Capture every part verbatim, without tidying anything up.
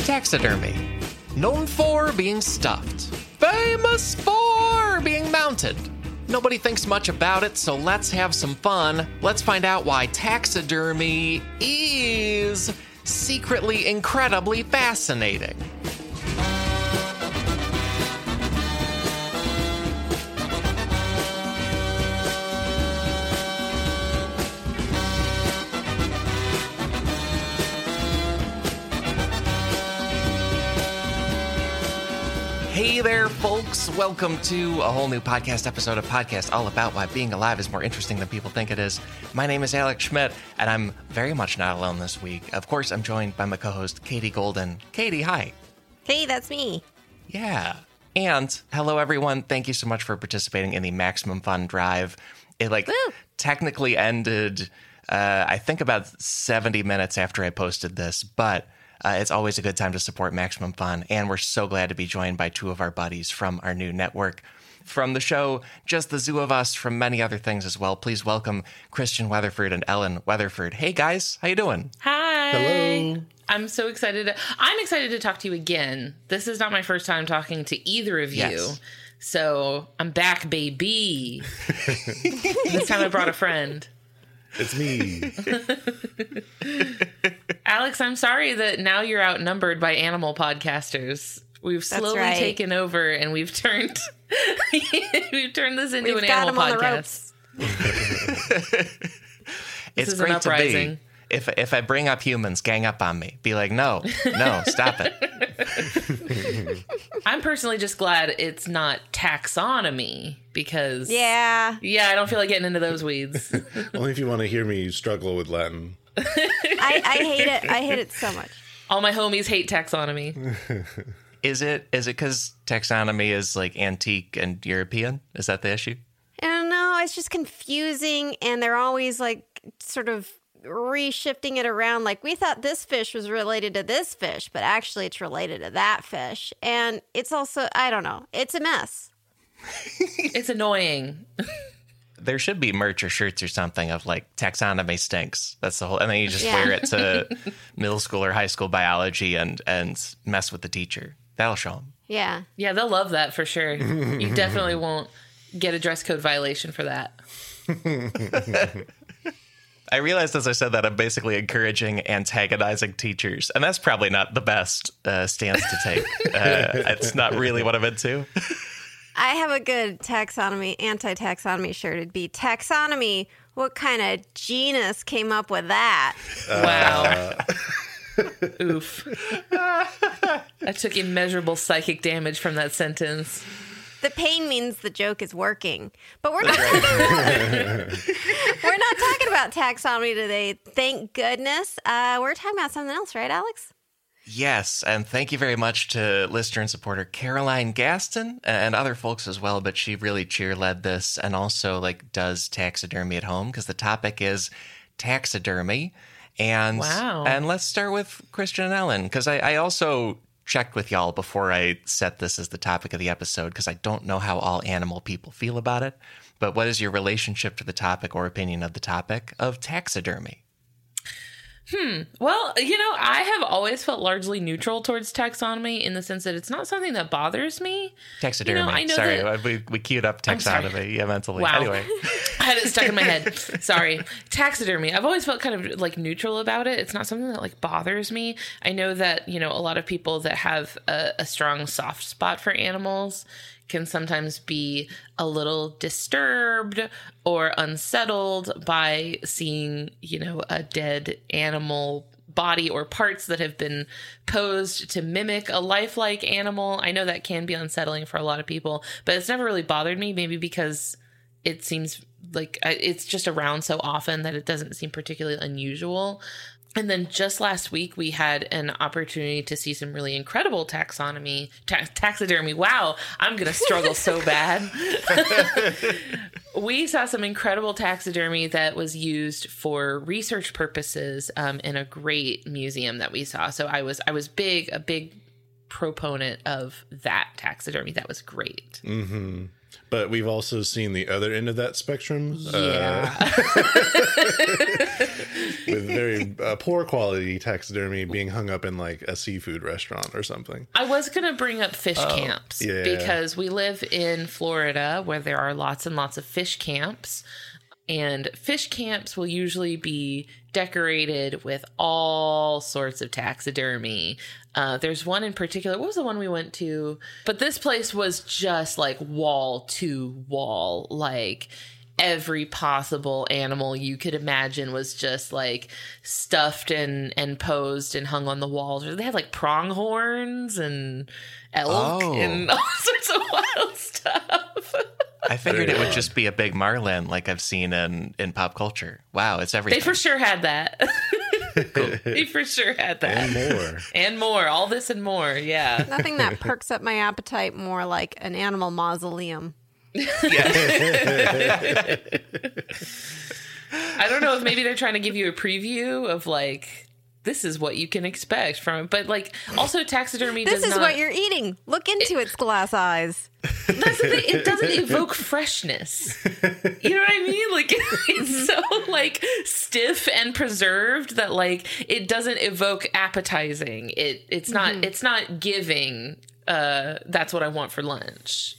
Taxidermy. Known for being stuffed. Famous for being mounted. Nobody thinks much about it, so let's have some fun. Let's find out why taxidermy is secretly incredibly fascinating. Hey there, folks. Welcome to a whole new podcast episode of Podcast All About Why Being Alive is More Interesting Than People Think It Is. My name is Alex Schmidt, and I'm very much not alone this week. Of course, I'm joined by my co-host, Katie Golden. Katie, hi. Hey, that's me. Yeah. And hello, everyone. Thank you so much for participating in the Maximum Fun Drive. It, like, Woo. technically ended, uh, I think, about seventy minutes after I posted this, but... Uh, it's always a good time to support Maximum Fun, and we're so glad to be joined by two of our buddies from our new network. From the show, Just the Zoo of Us, from many other things as well. Please welcome Christian Weatherford and Ellen Weatherford. Hey, guys. How you doing? Hi. Hello. I'm so excited. To, I'm excited to talk to you again. This is not my first time talking to either of you. Yes. So I'm back, baby. This time I brought a friend. It's me. Alex, I'm sorry that now you're outnumbered by animal podcasters. We've slowly right. taken over and we've turned we've turned this into We've an got animal 'em on the podcast. It's is an great to uprising. be. If, if I bring up humans, gang up on me. Be like, no, no, stop it. I'm personally just glad it's not taxonomy because Yeah. yeah, I don't feel like getting into those weeds. Only if you want to hear me struggle with Latin. I, I hate it. I hate it so much. All my homies hate taxonomy. Is it is it because taxonomy is like antique and European? Is that the issue? I don't know. It's just confusing, and they're always like sort of reshifting it around. Like, we thought this fish was related to this fish, but actually it's related to that fish. And it's also, I don't know. It's a mess. It's annoying. There should be merch or shirts or something of like taxonomy stinks. That's the whole, and then you just Yeah. wear it to middle school or high school biology and and mess with the teacher. That'll show them. Yeah. Yeah, they'll love that for sure. You definitely won't get a dress code violation for that. I realized as I said that I'm basically encouraging antagonizing teachers, and that's probably not the best uh, stance to take. Uh, it's not really what I'm into. I have a good taxonomy, anti-taxonomy shirt. It'd be taxonomy. What kind of genus came up with that? Wow. Oof. I took immeasurable psychic damage from that sentence. The pain means the joke is working. But we're not talking about, we're not talking about taxonomy today. Thank goodness. Uh, we're talking about something else, right, Alex? Yes, and thank you very much to listener and supporter Caroline Gaston and other folks as well, but she really cheer-led this and also like does taxidermy at home because the topic is taxidermy. And, Wow. and let's start with Christian and Ellen because I, I also checked with y'all before I set this as the topic of the episode because I don't know how all animal people feel about it. But what is your relationship to the topic or opinion of the topic of taxidermy? Well, you know, I have always felt largely neutral towards taxonomy in the sense that it's not something that bothers me. Taxidermy. You know, I know sorry, that- we, we queued up I'm sorry. taxonomy yeah, mentally. Wow. Anyway. I had it stuck in my head. Sorry. Taxidermy. I've always felt kind of like neutral about it. It's not something that like bothers me. I know that, you know, a lot of people that have a, a strong soft spot for animals can sometimes be a little disturbed or unsettled by seeing, you know, a dead animal body or parts that have been posed to mimic a lifelike animal. I know that can be unsettling for a lot of people, but it's never really bothered me, maybe because it seems like it's just around so often that it doesn't seem particularly unusual. And then just last week, we had an opportunity to see some really incredible taxonomy, ta- taxidermy. Wow, I'm going to struggle so bad. We saw some incredible taxidermy that was used for research purposes um, in a great museum that we saw. So I was I was big, a big proponent of that taxidermy. That was great. Mm-hmm. But we've also seen the other end of that spectrum. Yeah. Uh, with very uh, poor quality taxidermy being hung up in like a seafood restaurant or something. I was going to bring up fish Oh, camps yeah. because we live in Florida where there are lots and lots of fish camps. And fish camps will usually be decorated with all sorts of taxidermy. Uh, there's one in particular. What was the one we went to? But this place was just like wall to wall. Like every possible animal you could imagine was just like stuffed and, and posed and hung on the walls. They had like pronghorns and elk Oh. and all sorts of wild stuff. I figured it would just be a big marlin like I've seen in, in pop culture. Wow, it's everything. They for sure had that. They for sure had that. And more. And more. All this and more. Yeah. Nothing that perks up my appetite more like an animal mausoleum. I don't know if maybe they're trying to give you a preview of like, this is what you can expect from it. But like, also taxidermy This does is not. what you're eating. Look into its glass eyes. That's the thing. It doesn't evoke freshness. You know what I mean? Like it's so like stiff and preserved that like it doesn't evoke appetizing. It it's not Mm-hmm. it's not giving. Uh, that's what I want for lunch.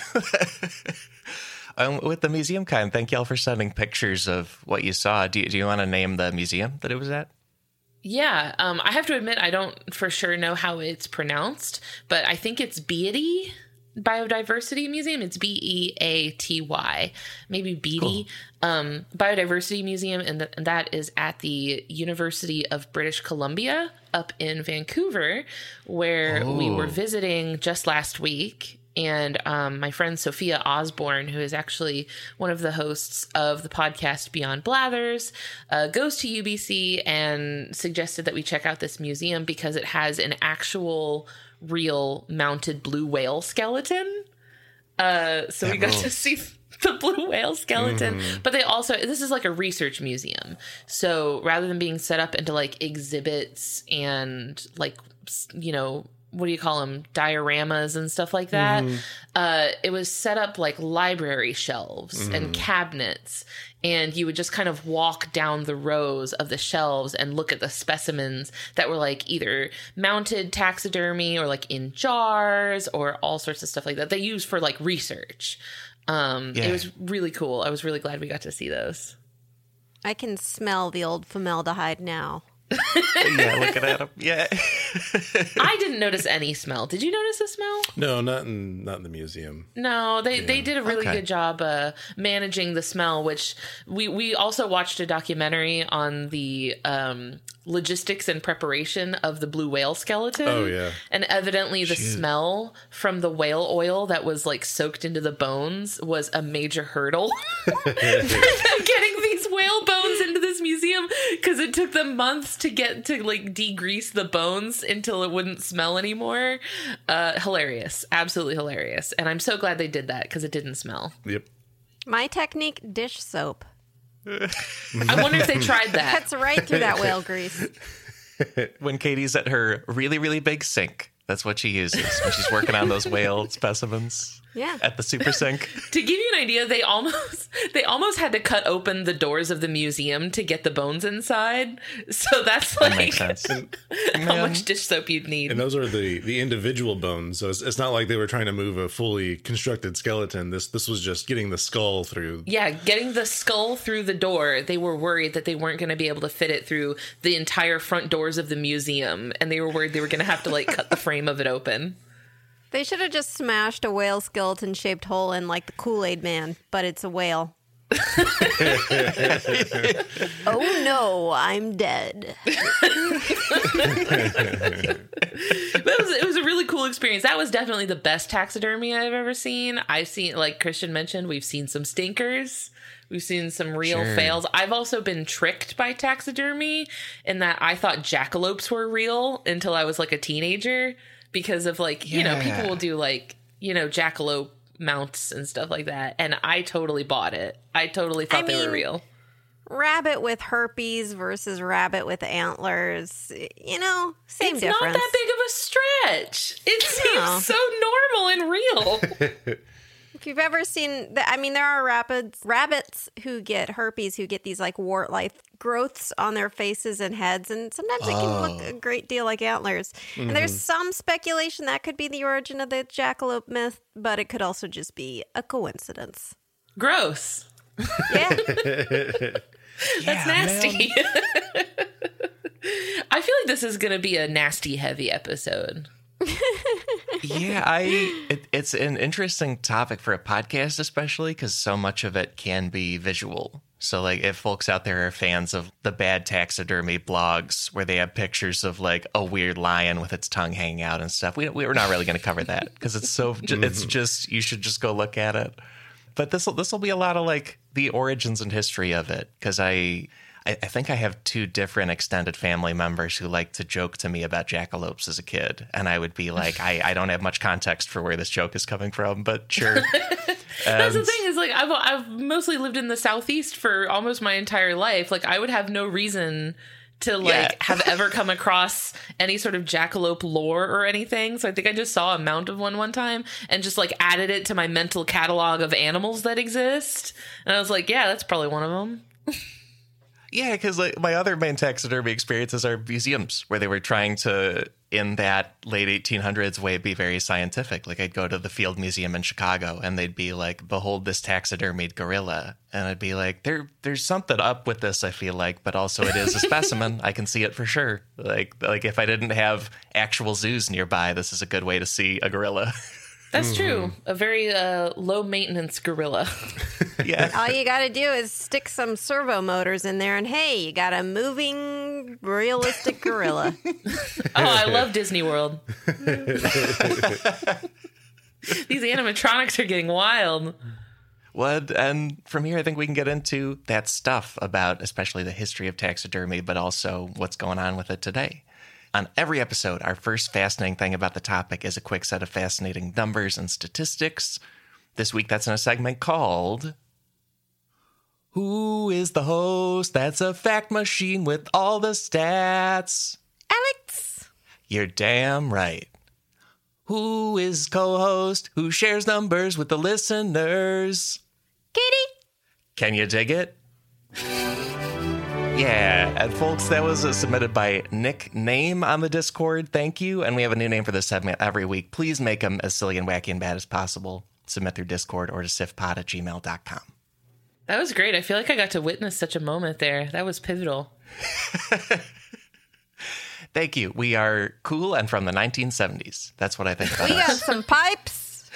Um, with the museum kind, thank y'all for sending pictures of what you saw. Do you, do you want to name the museum that it was at? Yeah, um, I have to admit I don't for sure know how it's pronounced, but I think it's Beatty Biodiversity Museum. It's B E A T Y, maybe Beatty um, Biodiversity Museum, and, th- and that is at the University of British Columbia up in Vancouver, where we were Oh. visiting just last week. And um, my friend Sophia Osborne, who is actually one of the hosts of the podcast Beyond Blathers, uh, goes to U B C and suggested that we check out this museum because it has an actual real mounted blue whale skeleton. Uh, so we got to see the blue whale skeleton. But they also, this is like a research museum. So rather than being set up into like exhibits and like, you know, what do you call them, dioramas and stuff like that, uh, it was set up like library shelves and cabinets, and you would just kind of walk down the rows of the shelves and look at the specimens that were like either mounted taxidermy or like in jars or all sorts of stuff like that they use for like research. Um, Yeah. It was really cool. I was really glad we got to see those. I can smell the old formaldehyde now. Yeah, looking at them. Yeah. I didn't notice any smell. Did you notice a smell? No, not in not in the museum. No, they, they did a really Okay. good job uh, managing the smell, which we, we also watched a documentary on the um, logistics and preparation of the blue whale skeleton. Oh, yeah. And evidently the smell from the whale oil that was like soaked into the bones was a major hurdle for them getting these whale bones into this museum, because it took them months to get to like degrease the bones until it wouldn't smell anymore. Uh, hilarious. Absolutely hilarious. And I'm so glad they did that because it didn't smell. Yep. My technique, dish soap. I wonder if they tried that. Cuts right through that whale grease. When Katie's at her really, really big sink, that's what she uses when she's working on those whale specimens Yeah. at the super sink. To give you an idea, they almost they almost had to cut open the doors of the museum to get the bones inside. So that's That like makes sense. how much dish soap you'd need. And those are the the individual bones. So it's, it's not like they were trying to move a fully constructed skeleton. This this was just getting the skull through. Yeah, getting the skull through the door, they were worried that they weren't going to be able to fit it through the entire front doors of the museum, and they were worried they were going to have to like cut the frame of it open. They should have just smashed a whale skeleton shaped hole in like the Kool-Aid Man, but it's a whale. Oh no, I'm dead. That was it was a really cool experience. That was definitely the best taxidermy I've ever seen. I've seen, like Christian mentioned, we've seen some stinkers. We've seen some real Sure. fails. I've also been tricked by taxidermy in that I thought jackalopes were real until I was like a teenager, because of like, you know, Yeah. people will do like, you know, jackalope mounts and stuff like that. And I totally bought it. I totally thought I they were mean, real. Rabbit with herpes versus rabbit with antlers. You know, same It's difference. not that big of a stretch. It No. seems so normal and real. If you've ever seen, the, I mean, there are rapids, rabbits who get herpes, who get these like wart-like growths on their faces and heads, and sometimes it can look a great deal like antlers. Mm-hmm. And there's some speculation that could be the origin of the jackalope myth, but it could also just be a coincidence. Gross. Yeah. That's yeah, nasty. I feel like this is going to be a nasty, heavy episode. yeah, I. It, it's an interesting topic for a podcast, especially because so much of it can be visual. So, like, if folks out there are fans of the bad taxidermy blogs where they have pictures of like a weird lion with its tongue hanging out and stuff, we we're not really going to cover that because it's so. It's just you should just go look at it. But this will this will be a lot of like the origins and history of it because I. I think I have two different extended family members who like to joke to me about jackalopes as a kid. And I would be like, I, I don't have much context for where this joke is coming from, but sure. That's the thing is like, I've, I've mostly lived in the Southeast for almost my entire life. Like I would have no reason to like yeah. have ever come across any sort of jackalope lore or anything. So I think I just saw a mount of one one time and just like added it to my mental catalog of animals that exist. And I was like, yeah, that's probably one of them. Yeah, because like my other main taxidermy experiences are museums where they were trying to, in that late eighteen hundreds way, be very scientific. Like I'd go to the Field Museum in Chicago and they'd be like, behold this taxidermied gorilla. And I'd be like, there, there's something up with this, I feel like, but also it is a specimen. I can see it for sure. Like, like if I didn't have actual zoos nearby, this is a good way to see a gorilla. That's true. A very uh, low maintenance gorilla. Yeah. All you got to do is stick some servo motors in there, and hey, you got a moving, realistic gorilla. Oh, I love Disney World. These animatronics are getting wild. What? And from here, I think we can get into that stuff about especially the history of taxidermy, but also what's going on with it today. On every episode, our first fascinating thing about the topic is a quick set of fascinating numbers and statistics. This week, that's in a segment called Who is the Host? That's a fact machine with all the stats. Alex! You're damn right. Who is co-host? Who shares numbers with the listeners? Katie! Can you dig it? Yeah, and folks, that was uh, submitted by Nick Name on the Discord. Thank you. And we have a new name for this segment every week. Please make them as silly and wacky and bad as possible. Submit through Discord or to sifpod at gmail dot com. That was great. I feel like I got to witness such a moment there. That was pivotal. Thank you. We are cool and from the nineteen seventies. That's what I think about We us. got some pipes.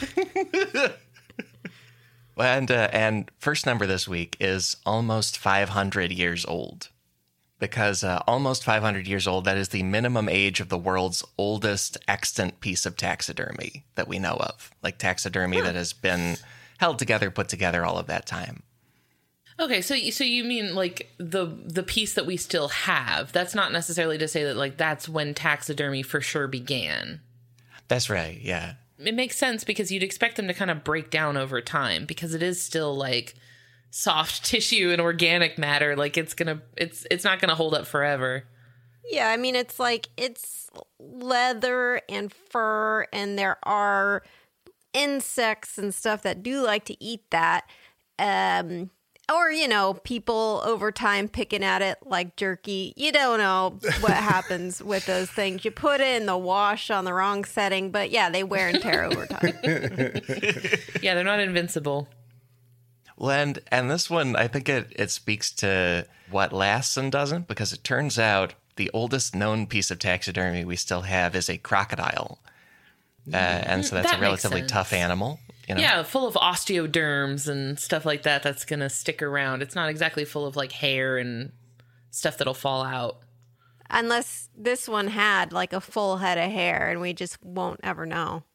And uh, and first number this week is almost five hundred years old. Because uh, almost five hundred years old, that is the minimum age of the world's oldest extant piece of taxidermy that we know of. Like taxidermy huh. that has been held together, put together all of that time. Okay, so so you mean like the the piece that we still have? That's not necessarily to say that like that's when taxidermy for sure began. That's right, yeah. It makes sense because you'd expect them to kind of break down over time because it is still like soft tissue and organic matter. Like it's gonna, it's it's not gonna hold up forever. Yeah, I mean it's like it's leather and fur, and there are insects and stuff that do like to eat that. Um, or you know, people over time picking at it like jerky. You don't know what happens with those things. You put it in the wash on the wrong setting, but yeah, they wear and tear over time. Yeah, they're not invincible. Well, and, and this one, I think it, it speaks to what lasts and doesn't, because it turns out the oldest known piece of taxidermy we still have is a crocodile. Uh, and so that's that a relatively tough animal. You know? Yeah, full of osteoderms and stuff like that that's going to stick around. It's not exactly full of like hair and stuff that'll fall out. Unless this one had like a full head of hair and we just won't ever know.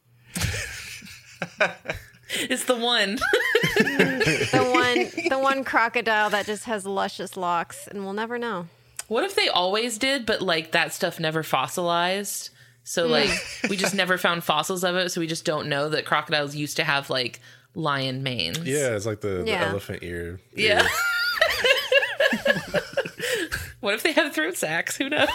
It's the one. the one the one crocodile that just has luscious locks and we'll never know. What if they always did, but like that stuff never fossilized? So like we just never found fossils of it, so we just don't know that crocodiles used to have like lion manes. Yeah, it's like the, yeah. the elephant ear. Yeah. What if they had throat sacks? Who knows?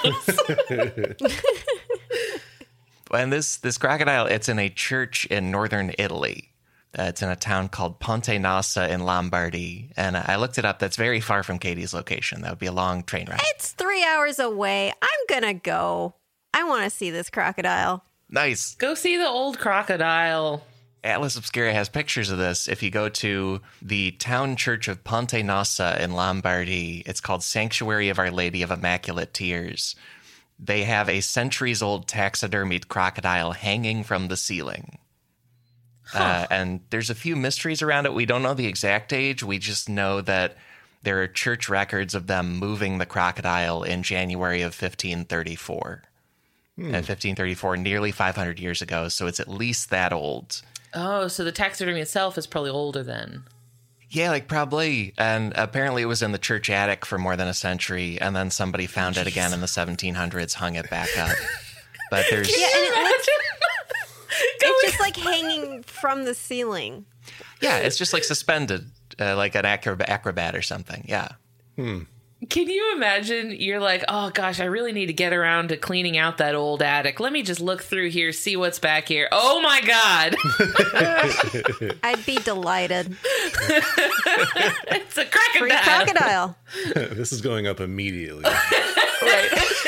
And this this crocodile, it's in a church in northern Italy. Uh, it's in a town called Ponte Nassa in Lombardy. And I looked it up. That's very far from Katie's location. That would be a long train ride. It's three hours away. I'm going to go. I want to see this crocodile. Nice. Go see the old crocodile. Atlas Obscura has pictures of this. If you go to the town church of Ponte Nassa in Lombardy, it's called Sanctuary of Our Lady of Immaculate Tears. They have a centuries-old taxidermied crocodile hanging from the ceiling. Huh. Uh, and there's a few mysteries around it. We don't know the exact age. We just know that there are church records of them moving the crocodile in January of fifteen thirty-four. Hmm. At fifteen thirty-four, nearly five hundred years ago. So it's at least that old. Oh, so the taxidermy itself is probably older then. Yeah, like probably. And apparently it was in the church attic for more than a century. And then somebody found it again in the seventeen hundreds, hung it back up. But there's... Yeah, and it looks... It's just like hanging from the ceiling. Yeah, it's just like suspended, uh, like an acrobat, acrobat or something. Yeah. Hmm. Can you imagine? You're like, oh gosh, I really need to get around to cleaning out that old attic. Let me just look through here, see what's back here. Oh my God. I'd be delighted. It's a crocodile. Free crocodile. This is going up immediately. Right.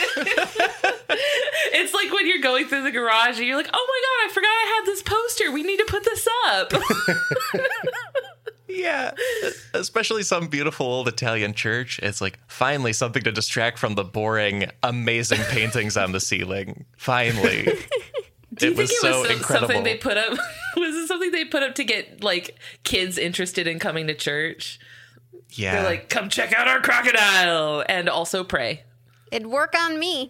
It's like when you're going through the garage and you're like, oh my God, I forgot I had this poster. We need to put this up. Yeah, especially some beautiful old Italian church. It's like, finally, something to distract from the boring, amazing paintings on the ceiling. Finally. Do you it think was it so was some, incredible. something they put up? Was it something they put up to get, like, kids interested in coming to church? Yeah. They're like, come check out our crocodile and also pray. It'd work on me.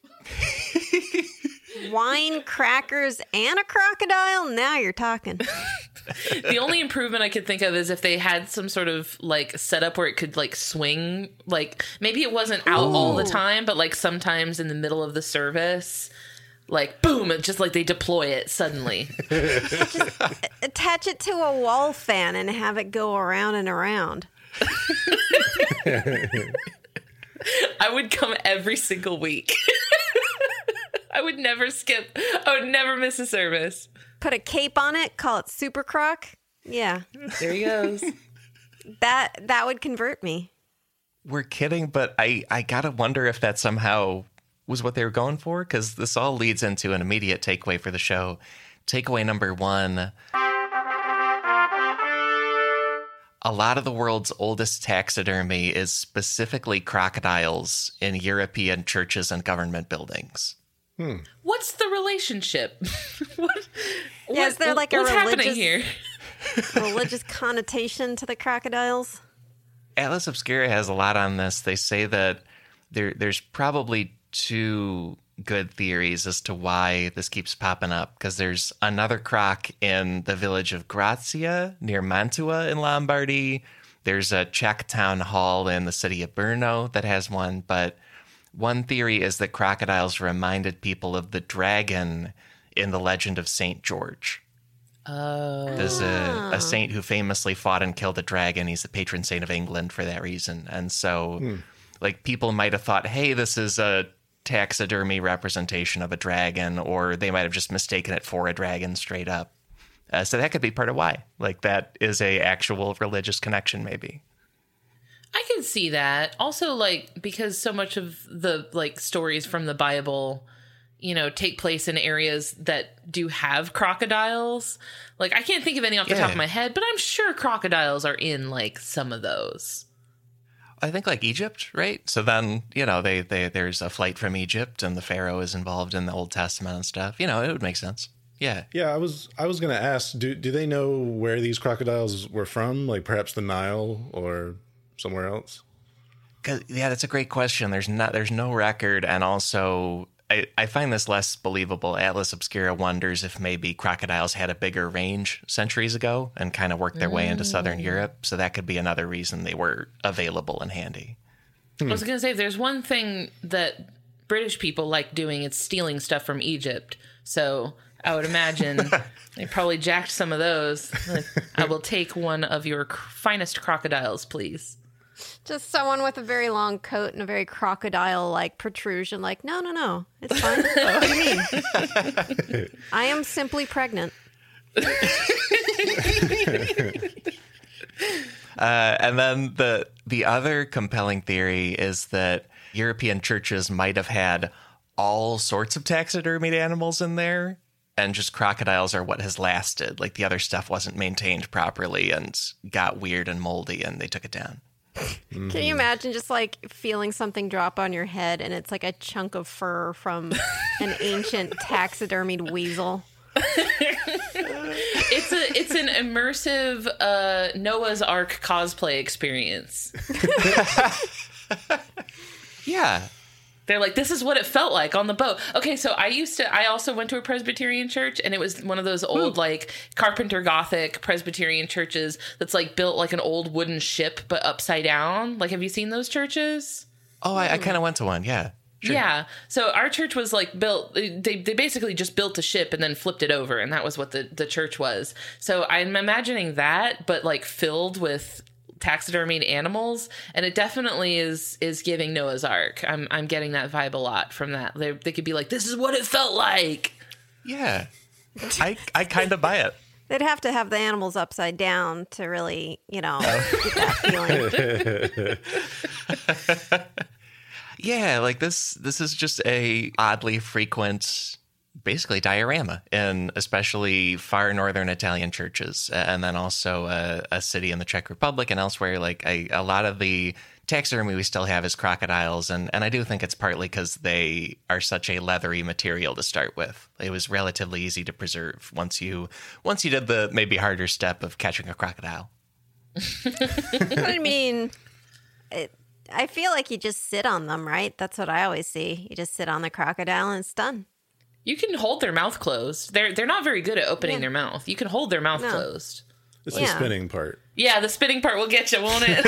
Wine, crackers, and a crocodile? Now you're talking. The only improvement I could think of is if they had some sort of like setup where it could like swing, like maybe it wasn't out Ooh. all the time, but like sometimes in the middle of the service, like boom, it just like they deploy it suddenly. Just attach it to a wall fan and have it go around and around. I would come every single week. I would never skip. I would never miss a service. Put a cape on it, call it Super Croc. Yeah. There he goes. That that would convert me. We're kidding, but I, I gotta wonder if that somehow was what they were going for, because this all leads into an immediate takeaway for the show. Takeaway number one. A lot of the world's oldest taxidermy is specifically crocodiles in European churches and government buildings. Hmm. What's the relationship? what, Yeah, what- is there like a what's happening religious- here? Religious connotation to the crocodiles? Atlas Obscura has a lot on this. They say that there there's probably two good theories as to why this keeps popping up, because there's another croc in the village of Grazia near Mantua in Lombardy. There's a Czech town hall in the city of Brno that has one, but one theory is that crocodiles reminded people of the dragon in the legend of Saint George. Oh. There's a, a saint who famously fought and killed a dragon. He's the patron saint of England for that reason. And so, hmm. like, people might have thought, hey, this is a taxidermy representation of a dragon, or they might have just mistaken it for a dragon straight up. Uh, so that could be part of why. Like, that is a actual religious connection, maybe. I can see that. Also, like, because so much of the, like, stories from the Bible, you know, take place in areas that do have crocodiles. Like, I can't think of any off the yeah. top of my head, but I'm sure crocodiles are in, like, some of those. I think, like, Egypt, right? So then, you know, they, they there's a flight from Egypt, and the Pharaoh is involved in the Old Testament and stuff. You know, it would make sense. Yeah. Yeah, I was I was going to ask, do do they know where these crocodiles were from? Like, perhaps the Nile or somewhere else? 'Cause, yeah, that's a great question. There's not, there's no record, and also I, I find this less believable. Atlas Obscura wonders if maybe crocodiles had a bigger range centuries ago and kind of worked their way into Southern Europe. So that could be another reason they were available and handy. I was going to say, if there's one thing that British people like doing, it's stealing stuff from Egypt. So I would imagine they probably jacked some of those. Like, I will take one of your cr- finest crocodiles, please. Just someone with a very long coat and a very crocodile-like protrusion. Like, no, no, no. It's fine. What do you mean? I am simply pregnant. uh, and then the the other compelling theory is that European churches might have had all sorts of taxidermied animals in there, and just crocodiles are what has lasted. Like the other stuff wasn't maintained properly and got weird and moldy, and they took it down. Mm-hmm. Can you imagine just like feeling something drop on your head and it's like a chunk of fur from an ancient taxidermied weasel? It's a it's an immersive uh, Noah's Ark cosplay experience. Yeah. They're like, this is what it felt like on the boat. Okay, so I used to, I also went to a Presbyterian church, and it was one of those old, Ooh. like, Carpenter Gothic Presbyterian churches that's, like, built like an old wooden ship, but upside down. Like, have you seen those churches? Oh, I, I kind of went to one, yeah. Sure. Yeah. So our church was, like, built, they, they basically just built a ship and then flipped it over, and that was what the, the church was. So I'm imagining that, but, like, filled with taxidermied animals, and it definitely is is giving Noah's Ark. I'm I'm getting that vibe a lot from that. They they could be like, this is what it felt like. Yeah, I I kind of buy it. They'd have to have the animals upside down to really, you know, get that feeling. Yeah, like this this is just a oddly frequent, basically diorama in especially far northern Italian churches, and then also a, a city in the Czech Republic and elsewhere. Like a, a lot of the taxidermy we still have is crocodiles, and, and I do think it's partly because they are such a leathery material to start with. It was relatively easy to preserve once you once you did the maybe harder step of catching a crocodile. I mean, it, I feel like you just sit on them, right? That's what I always see. You just sit on the crocodile and it's done. You can hold their mouth closed. They're they're not very good at opening yeah. their mouth. You can hold their mouth no. closed. It's yeah. the spinning part. Yeah, the spinning part will get you, won't it?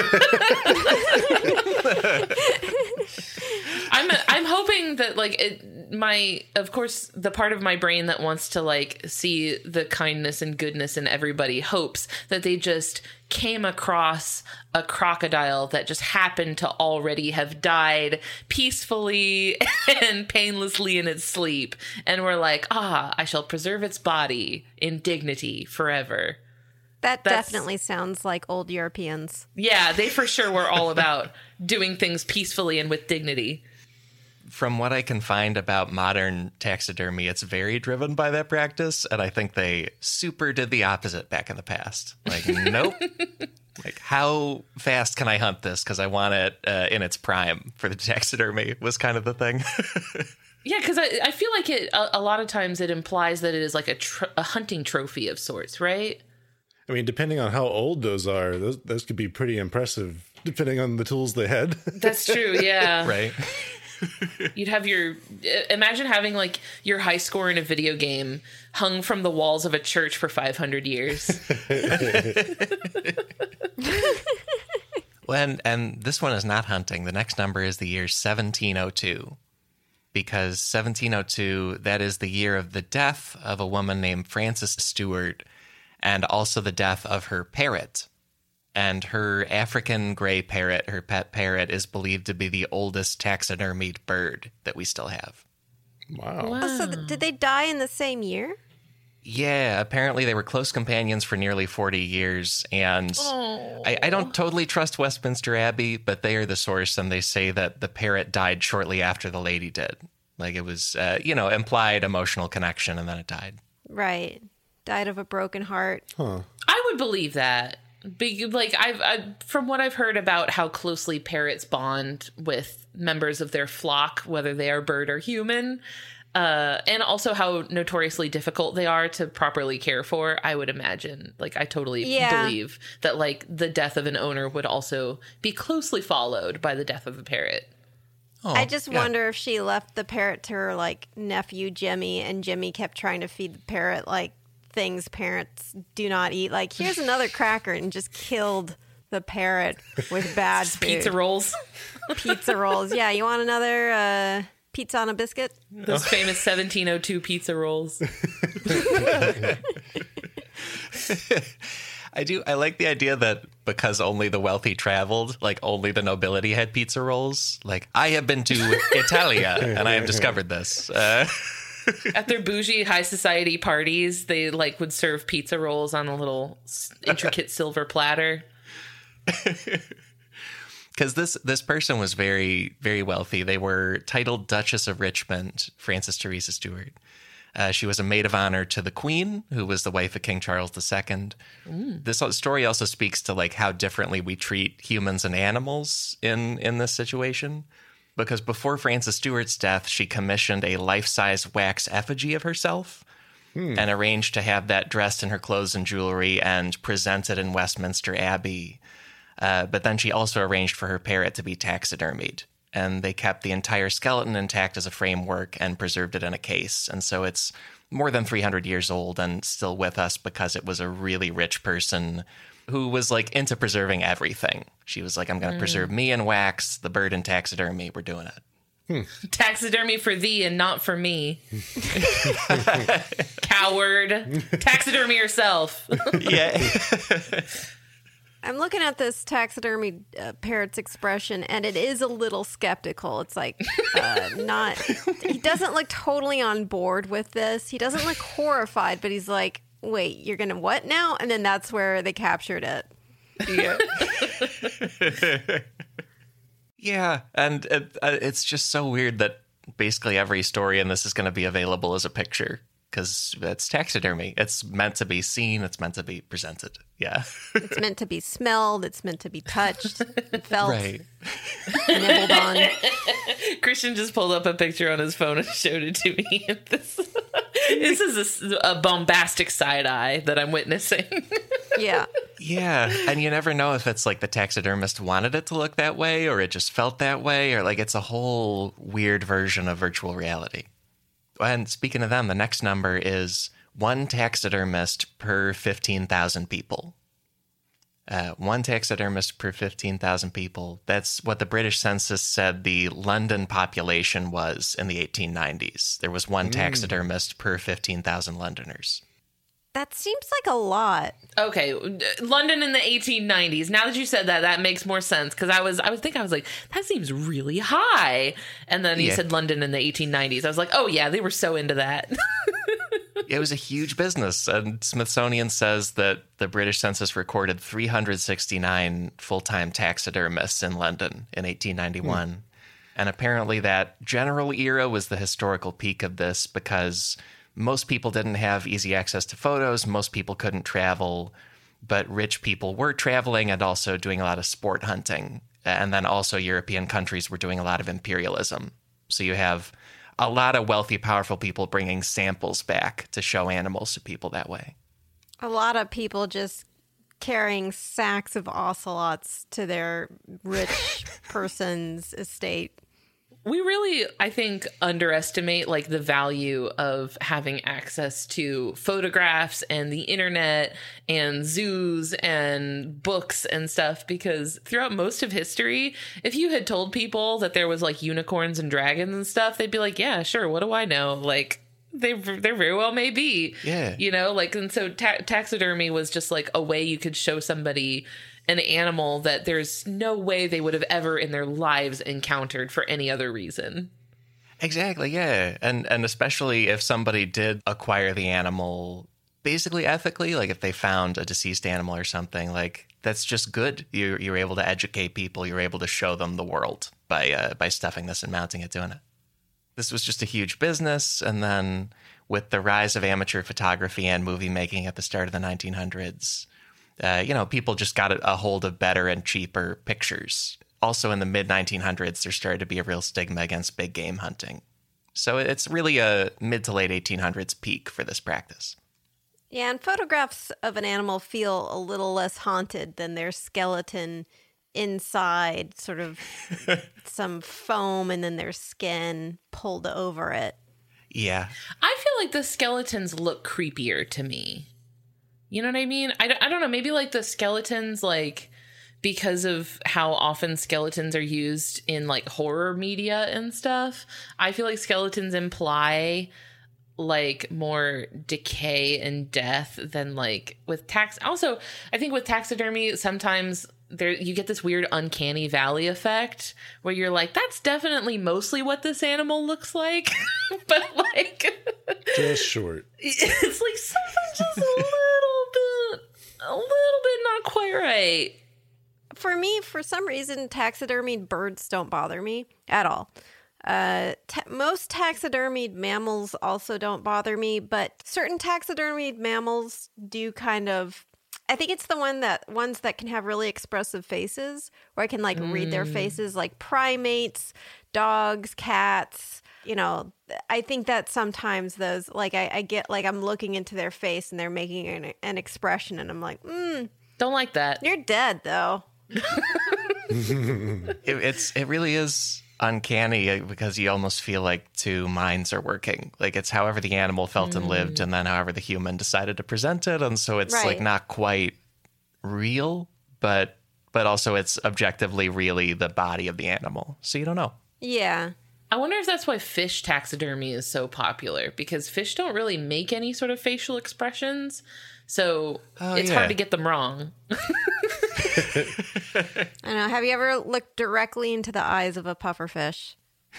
I'm I'm hoping that like it, my of course the part of my brain that wants to like see the kindness and goodness in everybody hopes that they just came across a crocodile that just happened to already have died peacefully and painlessly in its sleep, and we're like, ah, I shall preserve its body in dignity forever. That That's, definitely sounds like old Europeans. Yeah, they for sure were all about doing things peacefully and with dignity. From what I can find about modern taxidermy, it's very driven by that practice, and I think they super did the opposite back in the past. Like, nope. Like, how fast can I hunt this? Because I want it uh, in its prime for the taxidermy was kind of the thing. Yeah, because I, I feel like it a, a lot of times it implies that it is like a, tr- a hunting trophy of sorts, right? I mean, depending on how old those are, those, those could be pretty impressive, depending on the tools they had. That's true, yeah. Right. You'd have your... Imagine having, like, your high score in a video game hung from the walls of a church for five hundred years. Well, and, and this one is not hunting. The next number is the year seventeen oh two. Because seventeen oh two, that is the year of the death of a woman named Frances Stewart, and also the death of her parrot. And her African gray parrot, her pet parrot, is believed to be the oldest taxidermied bird that we still have. Wow. Wow. Oh, so th- did they die in the same year? Yeah, apparently they were close companions for nearly forty years. And Oh. I, I don't totally trust Westminster Abbey, but they are the source, and they say that the parrot died shortly after the lady did. Like it was, uh, you know, implied emotional connection, and then it died. Right. Died of a broken heart. Huh. I would believe that. Be, like I've I, from what I've heard about how closely parrots bond with members of their flock, whether they are bird or human, uh, and also how notoriously difficult they are to properly care for, I would imagine, like I totally Yeah. believe that like the death of an owner would also be closely followed by the death of a parrot. Oh, I just yeah. wonder if she left the parrot to her like nephew Jimmy, and Jimmy kept trying to feed the parrot like things parents do not eat. Like, here's another cracker, and just killed the parrot with bad food. Pizza rolls. Pizza rolls. Yeah, you want another uh, pizza on a biscuit? Those famous seventeen oh two pizza rolls. I do. I like the idea that because only the wealthy traveled, like only the nobility had pizza rolls. Like, I have been to Italia and I have discovered this. Uh, At their bougie high society parties, they like would serve pizza rolls on a little intricate silver platter. Because this this person was very, very wealthy. They were titled Duchess of Richmond, Frances Teresa Stuart. Uh, she was a maid of honor to the Queen, who was the wife of King Charles the Second. Mm. This story also speaks to like how differently we treat humans and animals in, in this situation. Because before Frances Stuart's death, she commissioned a life-size wax effigy of herself hmm. and arranged to have that dressed in her clothes and jewelry and presented in Westminster Abbey. Uh, but then she also arranged for her parrot to be taxidermied. And they kept the entire skeleton intact as a framework and preserved it in a case. And so it's more than three hundred years old and still with us because it was a really rich person who was like into preserving everything. She was like, I'm going to mm. preserve me in wax, the bird in taxidermy. We're doing it. Hmm. Taxidermy for thee and not for me. Coward. Taxidermy yourself. Yeah. I'm looking at this taxidermy uh, parrot's expression, and it is a little skeptical. It's like uh, not, he doesn't look totally on board with this. He doesn't look horrified, but he's like, wait, you're going to what now? And then that's where they captured it. Yeah. Yeah. And it, uh, it's just so weird that basically every story in this is going to be available as a picture. Because it's taxidermy. It's meant to be seen. It's meant to be presented. Yeah. It's meant to be smelled. It's meant to be touched, felt, right. nibbled on. Christian just pulled up a picture on his phone and showed it to me. This, this is a, a bombastic side eye that I'm witnessing. Yeah. Yeah. And you never know if it's like the taxidermist wanted it to look that way or it just felt that way or like it's a whole weird version of virtual reality. And speaking of them, the next number is one taxidermist per fifteen thousand people. Uh, one taxidermist per fifteen thousand people. That's what the British census said the London population was in the eighteen nineties. There was one mm. taxidermist per fifteen thousand Londoners. That seems like a lot. Okay, London in the eighteen nineties. Now that you said that, that makes more sense because I was, I was thinking, I was like, that seems really high. And then you yeah. said London in the eighteen nineties. I was like, oh yeah, they were so into that. It was a huge business, and Smithsonian says that the British census recorded three hundred sixty-nine full-time taxidermists in London in eighteen ninety-one. Hmm. And apparently that general era was the historical peak of this because most people didn't have easy access to photos. Most people couldn't travel, but rich people were traveling and also doing a lot of sport hunting. And then also European countries were doing a lot of imperialism. So you have a lot of wealthy, powerful people bringing samples back to show animals to people that way. A lot of people just carrying sacks of ocelots to their rich person's estate. We really, I think, underestimate like the value of having access to photographs and the internet and zoos and books and stuff, because throughout most of history, if you had told people that there was like unicorns and dragons and stuff, they'd be like, yeah, sure. What do I know? Like they there very well may be, yeah, you know, like, and so ta- taxidermy was just like a way you could show somebody an animal that there's no way they would have ever in their lives encountered for any other reason. Exactly, yeah. And and especially if somebody did acquire the animal basically ethically, like if they found a deceased animal or something, like that's just good. You're, you're able to educate people. You're able to show them the world by uh, by stuffing this and mounting it, doing it. This was just a huge business. And then with the rise of amateur photography and movie making at the start of the nineteen hundreds, Uh, you know, people just got a, a hold of better and cheaper pictures. Also in the mid nineteen hundreds, there started to be a real stigma against big game hunting. So it's really a mid to late eighteen hundreds peak for this practice. Yeah, and photographs of an animal feel a little less haunted than their skeleton inside, sort of some foam and then their skin pulled over it. Yeah. I feel like the skeletons look creepier to me. You know what I mean? I, I don't know. Maybe like the skeletons, like because of how often skeletons are used in like horror media and stuff, I feel like skeletons imply like more decay and death than like with tax. Also, I think with taxidermy, sometimes there you get this weird uncanny valley effect where you're like, that's definitely mostly what this animal looks like. But like Just short. it's like sometimes just a little bit a little bit not quite right. For me, for some reason, taxidermied birds don't bother me at all. Uh, ta- most taxidermied mammals also don't bother me, but certain taxidermied mammals do kind of. I think it's the one that ones that can have really expressive faces, where I can like mm. read their faces, like primates, dogs, cats. You know, I think that sometimes those, like, I, I get like I'm looking into their face and they're making an, an expression, and I'm like, mm, don't like that. You're dead, though. it, it's it really is uncanny because you almost feel like two minds are working. Like it's however the animal felt mm. and lived, and then however the human decided to present it, and so it's right. like not quite real, but but also it's objectively really the body of the animal, so you don't know. Yeah. I wonder if that's why fish taxidermy is so popular, because fish don't really make any sort of facial expressions, so oh, it's yeah. hard to get them wrong. I don't know. Have you ever looked directly into the eyes of a pufferfish?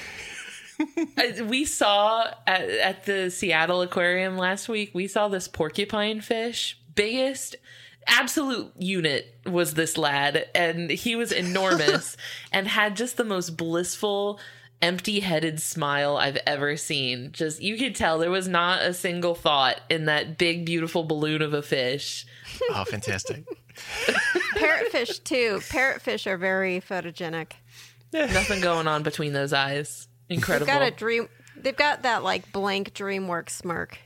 We saw at, at the Seattle Aquarium last week, we saw this porcupine fish. Biggest absolute unit was this lad, and he was enormous and had just the most blissful, empty-headed smile I've ever seen. Just, you could tell there was not a single thought in that big, beautiful balloon of a fish. Oh, fantastic. Parrotfish, too. Parrotfish are very photogenic. Nothing going on between those eyes. Incredible. They've got a dream. They've got that, like, blank DreamWorks smirk.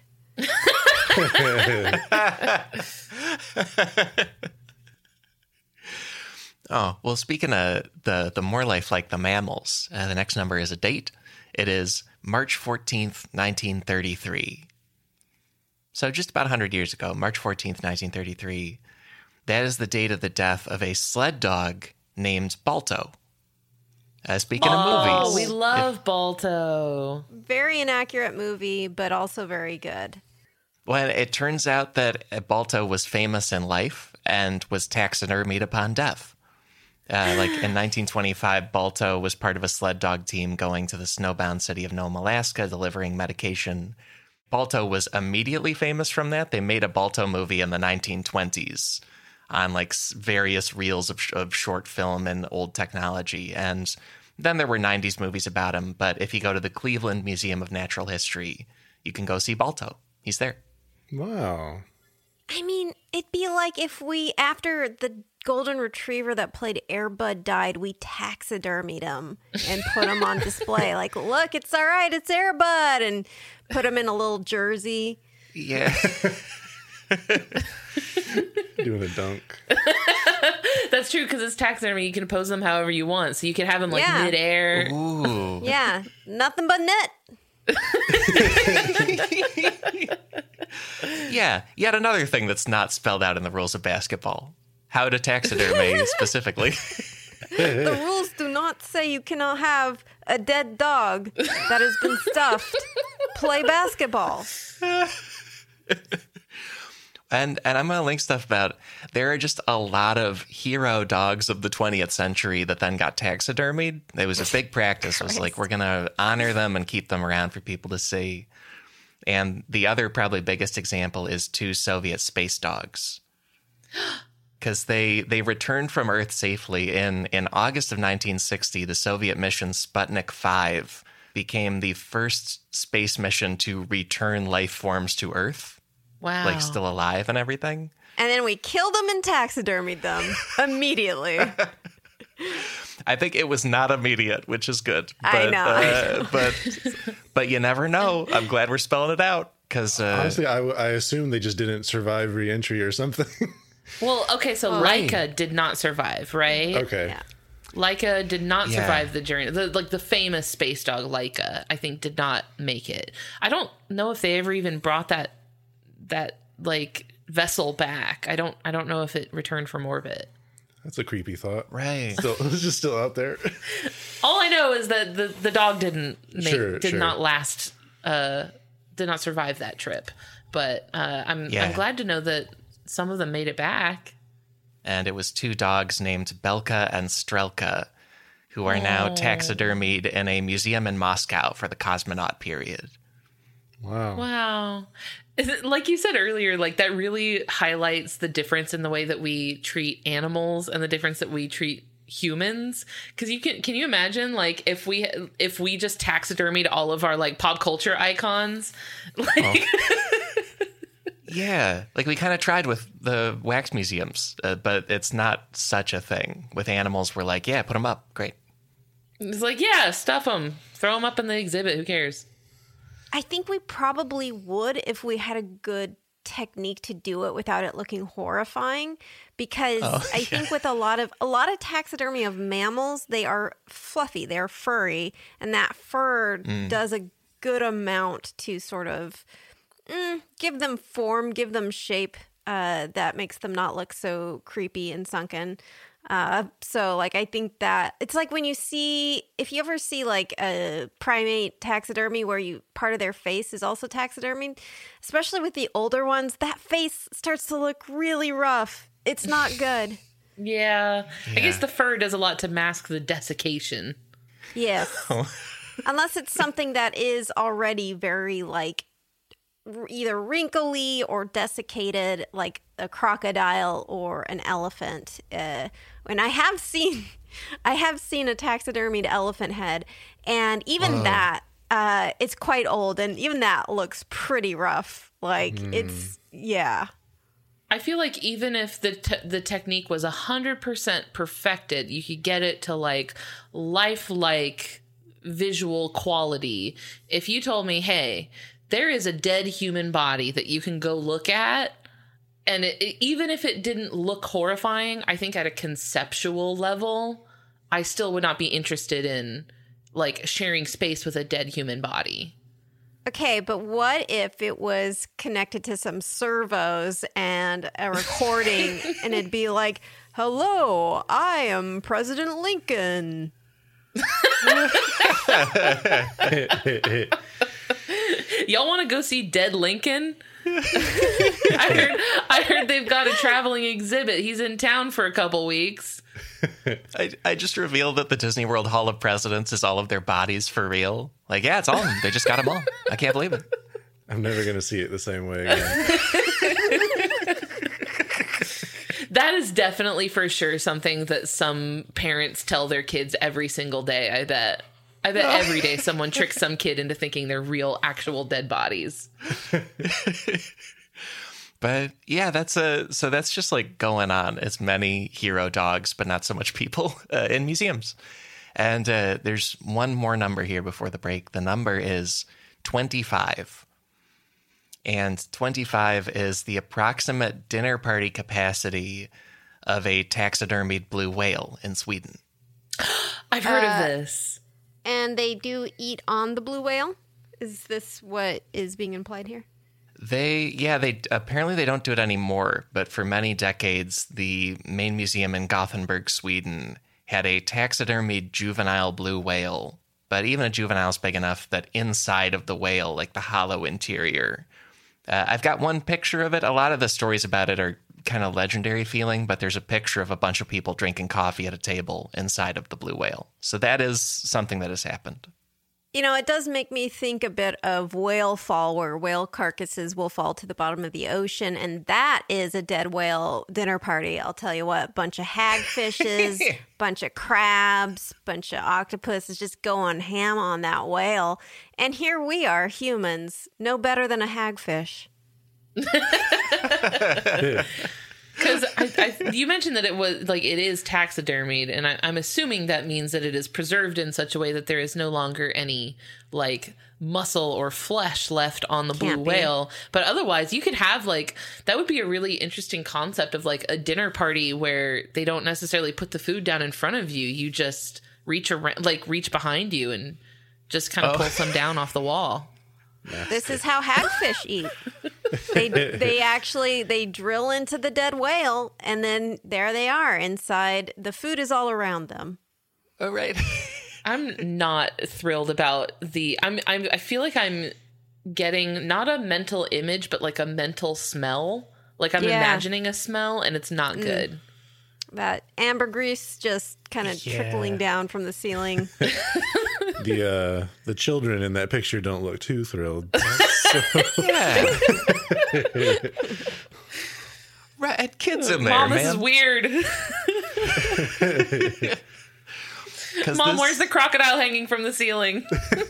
Oh, well, speaking of the, the more lifelike the mammals, uh, the next number is a date. It is March fourteenth, nineteen thirty-three. So just about one hundred years ago, March fourteenth, nineteen thirty-three, that is the date of the death of a sled dog named Balto. Uh, speaking oh, of movies. Oh, we love if, Balto. Very inaccurate movie, but also very good. Well, it turns out that Balto was famous in life and was taxidermied upon death. Uh, like in nineteen twenty-five, Balto was part of a sled dog team going to the snowbound city of Nome, Alaska, delivering medication. Balto was immediately famous from that. They made a Balto movie in the nineteen twenties on like various reels of, of short film and old technology. And then there were nineties movies about him. But if you go to the Cleveland Museum of Natural History, you can go see Balto. He's there. Wow. I mean, it'd be like if we, after the golden retriever that played Air Bud died, we taxidermied him and put him on display. Like, look, it's all right, it's Air Bud, and put him in a little jersey. Yeah. Doing a dunk. That's true, because it's taxidermy. You can pose them however you want. So you can have them like yeah. midair. Ooh. Yeah, nothing but net. Yeah, yet another thing that's not spelled out in the rules of basketball. How to taxidermy specifically. The rules do not say you cannot have a dead dog that has been stuffed play basketball. And and I'm going to link stuff about, there are just a lot of hero dogs of the twentieth century that then got taxidermied. It was a big practice. It was like, we're going to honor them and keep them around for people to see. And the other probably biggest example is two Soviet space dogs. Because they, they returned from Earth safely. In, in August of nineteen sixty, the Soviet mission Sputnik five became the first space mission to return life forms to Earth. Wow. Like still alive and everything. And then we killed them and taxidermied them immediately. I think it was not immediate, which is good. But, I know. Uh, but but you never know. I'm glad we're spelling it out. Because uh, honestly, I, I assume they just didn't survive re-entry or something. Well, okay, so well, Laika right. did not survive, right? Okay. Yeah. Laika did not Yeah. survive the journey. The, like the famous space dog Laika, I think, did not make it. I don't know if they ever even brought that that like vessel back. I don't. I don't know if it returned from orbit. That's a creepy thought. right. Still, it's just still out there. All I know is that the, the dog didn't make, Sure, did sure. not last, uh, did not survive that trip. But uh, I'm Yeah. I'm glad to know that some of them made it back. and it was two dogs named Belka and Strelka, who are now Oh. taxidermied in a museum in Moscow for the cosmonaut period. Wow. Wow. Is it, like you said earlier, like that really highlights the difference in the way that we treat animals and the difference that we treat humans. Because you can can you imagine like if we if we just taxidermied all of our like pop culture icons, like Yeah, like we kind of tried with the wax museums, uh, but it's not such a thing. With animals, we're like, yeah, put them up. Great. it's like yeah, stuff them, throw them up in the exhibit. Who cares? I think we probably would if we had a good technique to do it without it looking horrifying, because Oh, I think with a lot of a lot of taxidermy of mammals, they are fluffy, they're furry, and that fur does a good amount to sort of mm, give them form, give them shape, uh, that makes them not look so creepy and sunken. Uh, so like, I think that it's like when you see, if you ever see like a primate taxidermy where you, part of their face is also taxidermied, especially with the older ones, that face starts to look really rough. It's not good. Yeah. I guess Yeah. the fur does a lot to mask the desiccation. Yes. Unless it's something that is already very like r- either wrinkly or desiccated, like a crocodile or an elephant. Uh, and I have seen, I have seen a taxidermied elephant head, and even that, uh, it's quite old, and even that looks pretty rough. Like it's, yeah. I feel like even if the te- the technique was one hundred percent perfected, you could get it to like lifelike visual quality. If you told me, hey, there is a dead human body that you can go look at, and it, it- even if it didn't look horrifying, I think at a conceptual level, I still would not be interested in like sharing space with a dead human body. Okay, but what if it was connected to some servos and a recording, and it'd be like, "Hello, I am President Lincoln." Y'all want to go see Dead Lincoln? I heard I heard they've got a traveling exhibit. He's in town for a couple weeks. I, I just revealed that the Disney World Hall of Presidents is all of their bodies for real. Like, yeah, it's all of them. They just got them all. I can't believe it. I'm never going to see it the same way again. That is definitely for sure something that some parents tell their kids every single day, I bet. I bet every day someone tricks some kid into thinking they're real, actual dead bodies. But yeah, that's a so that's just like going on. It's many hero dogs, but not so much people uh, in museums. And uh, there's one more number here before the break. The number is twenty-five. And twenty-five is the approximate dinner party capacity of a taxidermied blue whale in Sweden. I've heard Uh, of this. And they do eat on the blue whale. Is this what is being implied here? They, yeah, they apparently they don't do it anymore, but for many decades, the main museum in Gothenburg, Sweden, had a taxidermied juvenile blue whale. But even a juvenile is big enough that inside of the whale, like the hollow interior, uh, I've got one picture of it. A lot of the stories about it are kind of legendary feeling, but there's a picture of a bunch of people drinking coffee at a table inside of the blue whale. So that is something that has happened. You know, it does make me think a bit of whale fall, where whale carcasses will fall to the bottom of the ocean. And that is a dead whale dinner party. I'll tell you what, bunch of hagfishes, bunch of crabs, bunch of octopuses just going ham on that whale. And here we are, humans, no better than a hagfish. Because I, I, you mentioned that it was like it is taxidermied, and I, I'm assuming that means that it is preserved in such a way that there is no longer any like muscle or flesh left on the blue Can't be. whale. But otherwise, you could have like that would be a really interesting concept of like a dinner party where they don't necessarily put the food down in front of you. You just reach around, like reach behind you, and just kind of Oh. pull some down off the wall. This is how hagfish eat. They they actually they drill into the dead whale, and then there they are inside. The food is all around them. Oh, right. I'm not thrilled about the. I'm. I'm. I feel like I'm getting not a mental image, but like a mental smell. Like I'm Yeah. imagining a smell, and it's not good. That ambergris just kind of Yeah. trickling down from the ceiling. The uh, the children in that picture don't look too thrilled. So, Yeah. Right, kids in there, Mom, man. this is weird. 'Cause Mom, this- where's the crocodile hanging from the ceiling?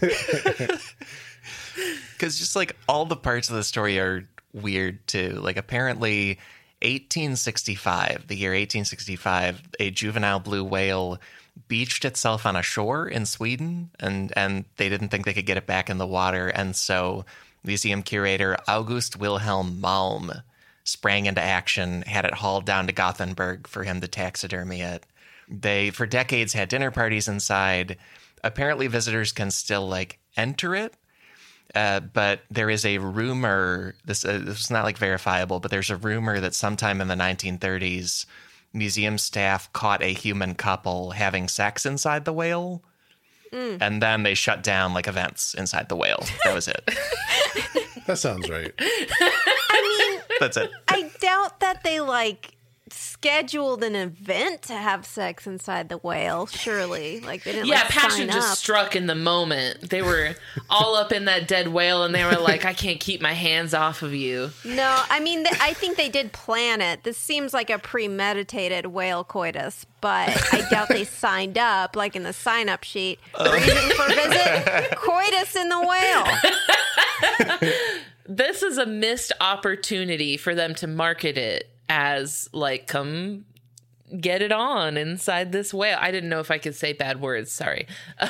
Because just like all the parts of the story are weird too. Like apparently, eighteen sixty-five, the year eighteen sixty-five, a juvenile blue whale beached itself on a shore in Sweden, and and they didn't think they could get it back in the water, and so museum curator August Wilhelm Malm sprang into action, had it hauled down to Gothenburg for him to taxidermy it. They, for decades, had dinner parties inside. Apparently, visitors can still like enter it. Uh, but there is a rumor, this, uh, this is not like verifiable, but there's a rumor that sometime in the nineteen thirties, museum staff caught a human couple having sex inside the whale. Mm. And then they shut down like events inside the whale. That was it. that sounds right. That's it. I doubt that they like scheduled an event to have sex inside the whale. Surely, like they didn't. Yeah, like, passion sign just up. struck in the moment. They were all up in that dead whale, and they were like, "I can't keep my hands off of you." No, I mean, th- I think they did plan it. This seems like a premeditated whale coitus, but I doubt they signed up, like in the sign-up sheet. Reason for visit: coitus in the whale. This is a missed opportunity for them to market it as like, come get it on inside this whale. I didn't know if I could say bad words. Sorry.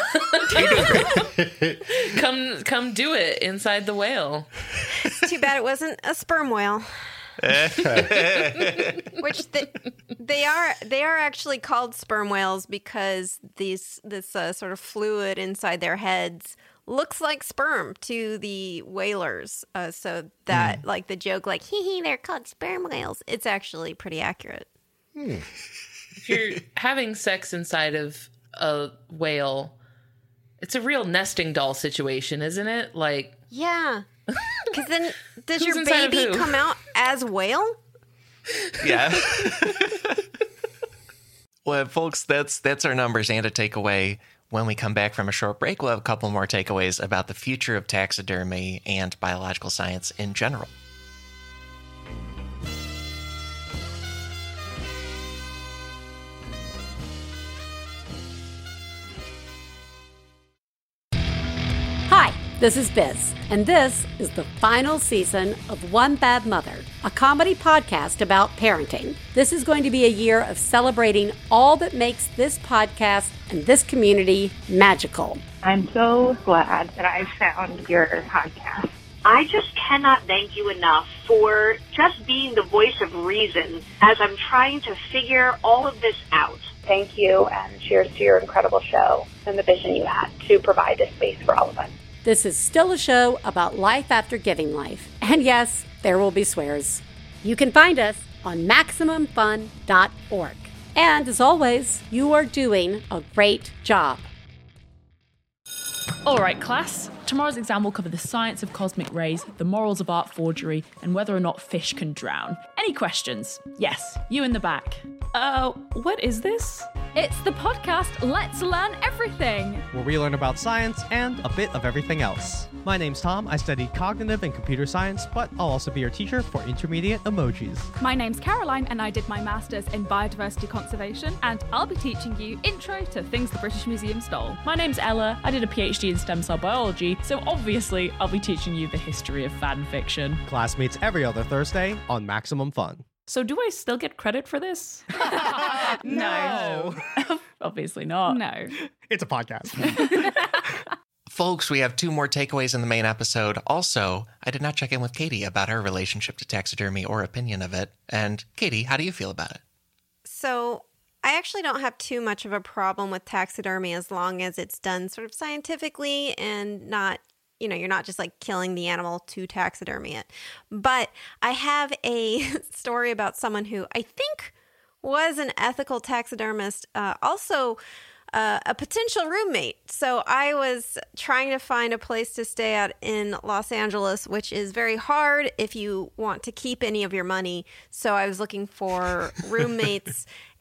come, come do it inside the whale. It's too bad it wasn't a sperm whale. Which they, they are they are actually called sperm whales because these this uh, sort of fluid inside their heads looks like sperm to the whalers. Uh, so that mm. like the joke like hee hee they're called sperm whales. It's actually pretty accurate. Hmm. If you're having sex inside of a whale, it's a real nesting doll situation, isn't it? Like, yeah. Because then, does Who's your inside of baby who? come out as whale? Yeah. Well, folks, that's that's our numbers and a takeaway. When we come back from a short break, we'll have a couple more takeaways about the future of taxidermy and biological science in general. Hi, this is Biz, and this is the final season of One Bad Mother, a comedy podcast about parenting. This is going to be a year of celebrating all that makes this podcast and this community magical. I'm so glad that I found your podcast. I just cannot thank you enough for just being the voice of reason as I'm trying to figure all of this out. Thank you, and cheers to your incredible show and the vision you had to provide this space for all of us. This is still a show about life after giving life. And yes, there will be swears. You can find us on maximum fun dot org. And as always, you are doing a great job. All right, class. Tomorrow's exam will cover the science of cosmic rays, the morals of art forgery, and whether or not fish can drown. Any questions? Yes, you in the back. Uh, what is this? It's the podcast Let's Learn Everything, where we learn about science and a bit of everything else. My name's Tom. I studied cognitive and computer science, but I'll also be your teacher for intermediate emojis. My name's Caroline, and I did my master's in biodiversity conservation, and I'll be teaching you intro to things the British Museum stole. My name's Ella. I did a PhD in stem cell biology, so obviously I'll be teaching you the history of fan fiction. Class meets every other Thursday on Maximum Fun. So do I still get credit for this? No. Obviously not. No. It's a podcast. Folks, we have two more takeaways in the main episode. Also, I did not check in with Katie about her relationship to taxidermy or opinion of it. And Katie, how do you feel about it? So I actually don't have too much of a problem with taxidermy as long as it's done sort of scientifically and not, you know, you're not just like killing the animal to taxidermy it. But I have a story about someone who I think was an ethical taxidermist, uh, also uh, a potential roommate. So I was trying to find a place to stay at in Los Angeles, which is very hard if you want to keep any of your money. So I was looking for roommates.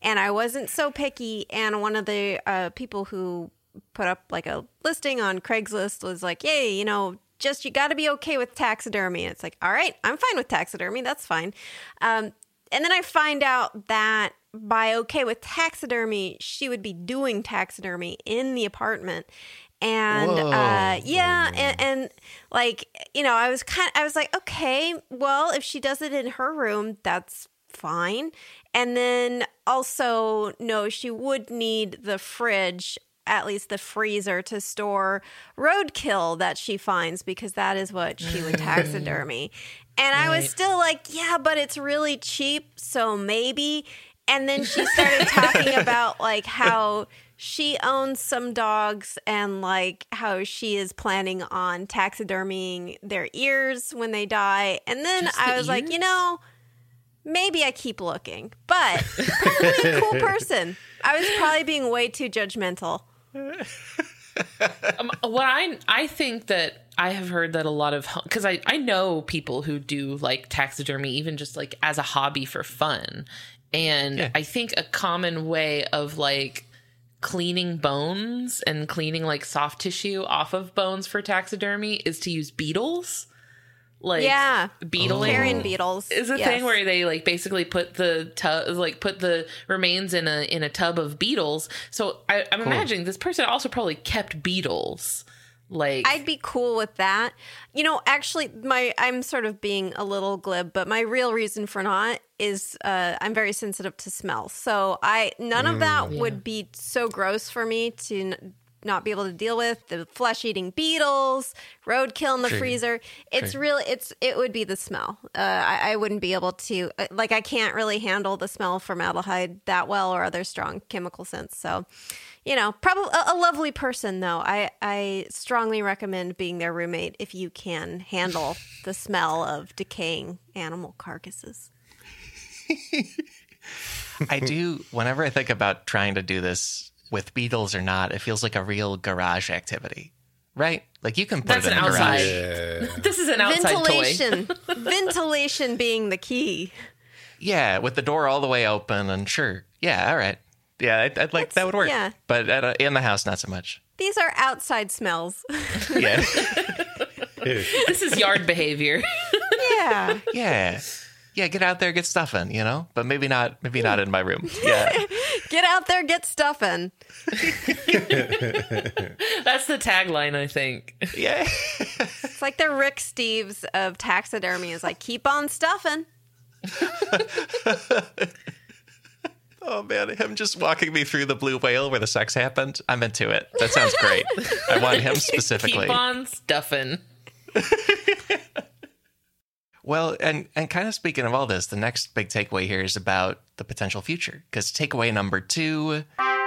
and I wasn't so picky. And one of the uh, people who put up like a listing on Craigslist was like, yay, you know, just you got to be okay with taxidermy. And it's like, all right, I'm fine with taxidermy. That's fine. Um, and then I find out that by okay with taxidermy, she would be doing taxidermy in the apartment. And uh, yeah, and, and like, you know, I was kind of, I was like, okay, well, if she does it in her room, that's fine. And then also, no, she would need the fridge, at least the freezer, to store roadkill that she finds, because that is what she would taxidermy. And right. I was still like, yeah, but it's really cheap, so maybe. And then she started talking about like how she owns some dogs and like how she is planning on taxidermying their ears when they die. And then Just I was the like, you know, maybe I keep looking, but probably a cool person. I was probably being way too judgmental. um, what I I think that I have heard that a lot of, because I, I know people who do like taxidermy, even just like as a hobby for fun. And yeah. I think a common way of like cleaning bones and cleaning like soft tissue off of bones for taxidermy is to use beetles. Like yeah, beetling carrion beetles is a yes. thing where they like basically put the tub, like put the remains in a in a tub of beetles. So I, I'm cool. imagining this person also probably kept beetles. Like I'd be cool with that. You know, actually, my I'm sort of being a little glib, but my real reason for not is uh, I'm very sensitive to smell. So I none mm, of that yeah. would be so gross for me to n- not be able to deal with. The flesh-eating beetles, roadkill in the True. freezer. It's True. really it's it would be the smell. Uh, I, I wouldn't be able to like I can't really handle the smell of formaldehyde that well or other strong chemical scents. So. You know, probably a, a lovely person, though. I, I strongly recommend being their roommate if you can handle the smell of decaying animal carcasses. I do, whenever I think about trying to do this with beetles or not, it feels like a real garage activity, right? Like you can put That's it in an a outside. garage. Yeah. This is an outside Ventilation. toy. Ventilation being the key. Yeah, with the door all the way open and sure. Yeah, all right. Yeah, I'd, I'd like it's, that would work. Yeah. But at a, in the house, not so much. These are outside smells. Yeah. This is yard behavior. Yeah. Yeah. Yeah, get out there, get stuffing, you know? But maybe not maybe not in my room. Yeah. Get out there, get stuffing. That's the tagline, I think. Yeah. It's like the Rick Steves of taxidermy is like, keep on stuffing. Oh, man, him just walking me through the blue whale where the sex happened. I'm into it. That sounds great. I want him specifically. Keep on stuffing. Well, and, and kind of speaking of all this, the next big takeaway here is about the potential future. Because takeaway number two,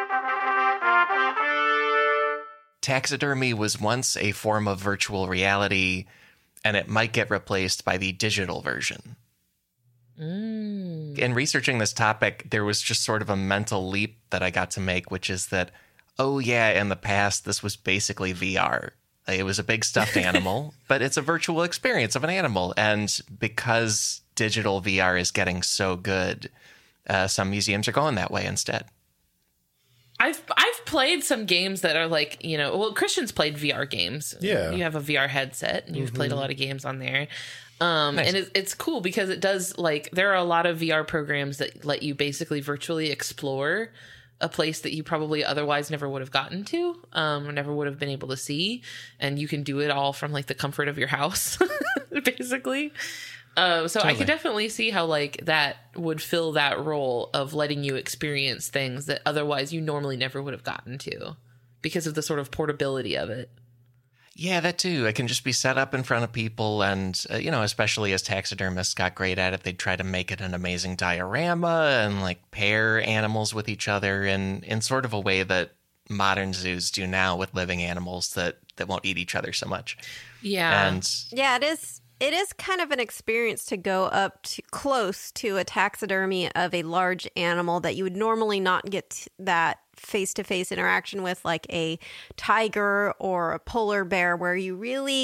taxidermy was once a form of virtual reality, and it might get replaced by the digital version. Mm. In researching this topic, there was just sort of a mental leap that I got to make, which is that, oh yeah, in the past, this was basically V R. It was a big stuffed animal, but it's a virtual experience of an animal. And because digital V R is getting so good, uh, some museums are going that way instead. I've I've played some games that are like, you know, well, Christian's played V R games. Yeah. You have a V R headset and you've mm-hmm. played a lot of games on there. Um, nice. And it, it's cool because it does, like, there are a lot of V R programs that let you basically virtually explore a place that you probably otherwise never would have gotten to, um, or never would have been able to see. And you can do it all from like the comfort of your house, basically. Uh, so totally. I could definitely see how like that would fill that role of letting you experience things that otherwise you normally never would have gotten to because of the sort of portability of it. Yeah, that too. It can just be set up in front of people. And, uh, you know, especially as taxidermists got great at it, they'd try to make it an amazing diorama and like pair animals with each other in, in sort of a way that modern zoos do now with living animals that, that won't eat each other so much. Yeah. And yeah, it is. It is kind of an experience to go up to, close to a taxidermy of a large animal that you would normally not get that face-to-face interaction with, like a tiger or a polar bear, where you really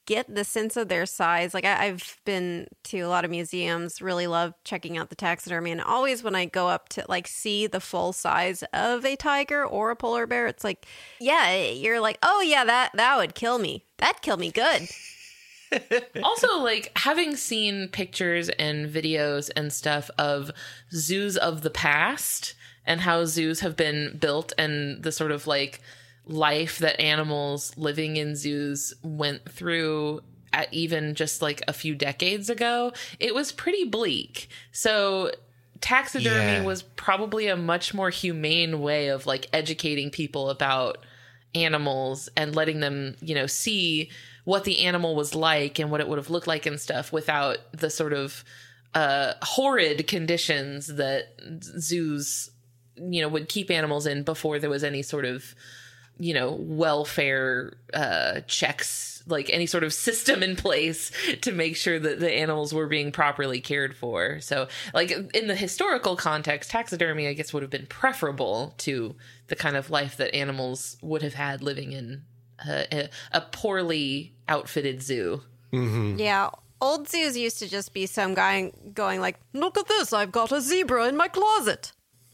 get the sense of their size. Like I, I've been to a lot of museums, really love checking out the taxidermy. And always when I go up to like see the full size of a tiger or a polar bear, it's like, yeah, you're like, oh yeah, that, that would kill me. That'd kill me good. Also, like, having seen pictures and videos and stuff of zoos of the past and how zoos have been built and the sort of like life that animals living in zoos went through at even just like a few decades ago, it was pretty bleak. So taxidermy Yeah. was probably a much more humane way of like educating people about animals and letting them, you know, see what the animal was like and what it would have looked like and stuff without the sort of uh, horrid conditions that zoos, you know, would keep animals in before there was any sort of, you know, welfare uh, checks, like any sort of system in place to make sure that the animals were being properly cared for. So, like, in the historical context, taxidermy, I guess, would have been preferable to the kind of life that animals would have had living in a, a poorly outfitted zoo. Mm-hmm. Yeah. Old zoos used to just be some guy going like, look at this, I've got a zebra in my closet.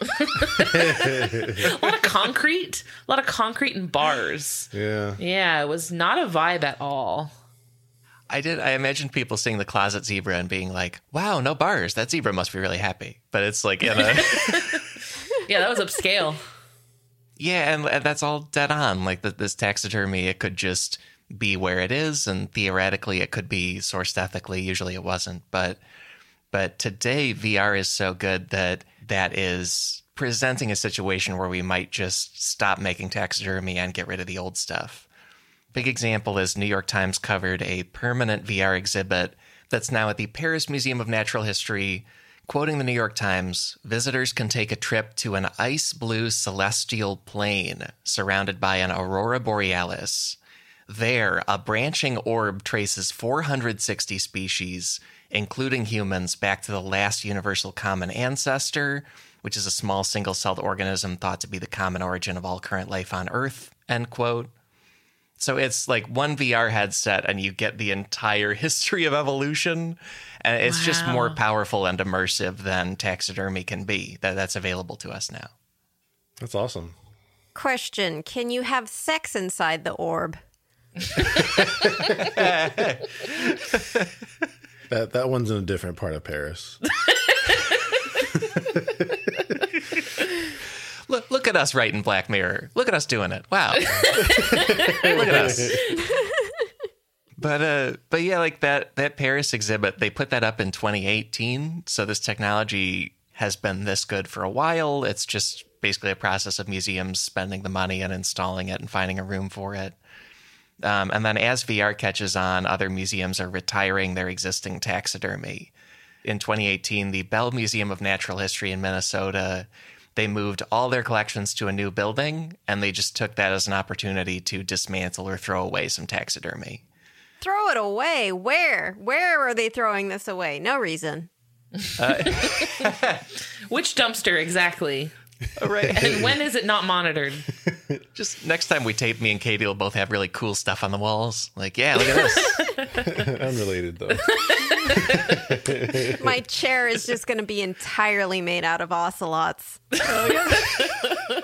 A lot of concrete, a lot of concrete and bars. Yeah. Yeah, it was not a vibe at all. I did. I imagined people seeing the closet zebra and being like, wow, no bars. That zebra must be really happy. But it's like in a... Yeah, that was upscale. Yeah, and, and that's all dead on. Like the, this taxidermy, it could just be where it is, and theoretically it could be sourced ethically. Usually it wasn't. But but today V R is so good that that is presenting a situation where we might just stop making taxidermy and get rid of the old stuff. Big example is New York Times covered a permanent V R exhibit that's now at the Paris Museum of Natural History. Quoting the New York Times, visitors can take a trip to an ice blue celestial plain surrounded by an aurora borealis. There, a branching orb traces four hundred sixty species, including humans, back to the last universal common ancestor, which is a small single-celled organism thought to be the common origin of all current life on Earth, end quote. So it's like one V R headset and you get the entire history of evolution. And it's wow. just more powerful and immersive than taxidermy can be. That That's available to us now. That's awesome. Question, can you have sex inside the orb? that that one's in a different part of Paris. Look, look at us writing Black Mirror. Look at us doing it. Wow. Look at us. But uh, but yeah, like that that Paris exhibit, they put that up in twenty eighteen. So this technology has been this good for a while. It's just basically a process of museums spending the money and installing it and finding a room for it. Um, and then as V R catches on, other museums are retiring their existing taxidermy. In twenty eighteen, the Bell Museum of Natural History in Minnesota, they moved all their collections to a new building, and they just took that as an opportunity to dismantle or throw away some taxidermy. Throw it away? Where? Where are they throwing this away? No reason. Uh, Which dumpster exactly? Right. And when is it not monitored? Just next time we tape, me and Katie will both have really cool stuff on the walls. Like, yeah, look at this. Unrelated, though. My chair is just going to be entirely made out of ocelots. Oh, yeah.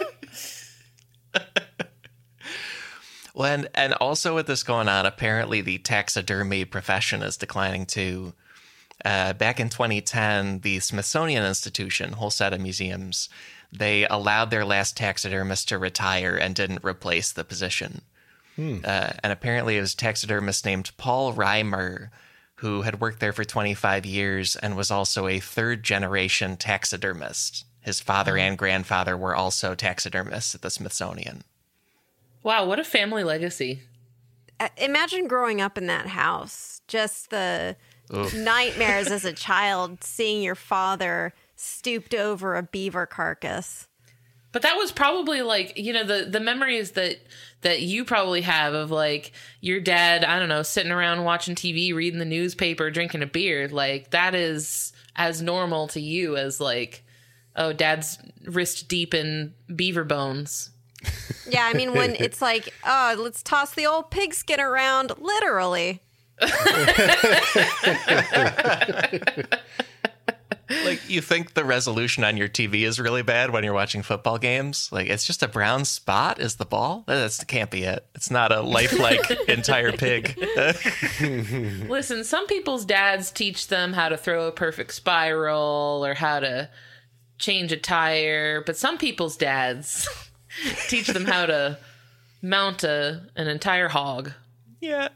Well, and, and also with this going on, apparently the taxidermy profession is declining too. Uh, back in twenty ten, the Smithsonian Institution, whole set of museums, they allowed their last taxidermist to retire and didn't replace the position. Hmm. Uh, and apparently it was a taxidermist named Paul Reimer, who had worked there for twenty-five years and was also a third-generation taxidermist. His father oh. and grandfather were also taxidermists at the Smithsonian. Wow, what a family legacy. Uh, imagine growing up in that house. Just the Oof. nightmares as a child, seeing your father stooped over a beaver carcass. But that was probably like, you know, the, the memories that that you probably have of like your dad, I don't know, sitting around watching T V, reading the newspaper, drinking a beer. Like that is as normal to you as like, oh, dad's wrist deep in beaver bones. Yeah, I mean, when it's like, oh, let's toss the old pigskin around, literally. Like, you think the resolution on your T V is really bad when you're watching football games? Like, it's just a brown spot is the ball? That can't be it. It's not a lifelike entire pig. Listen, some people's dads teach them how to throw a perfect spiral or how to change a tire, but some people's dads teach them how to mount a, an entire hog. Yeah.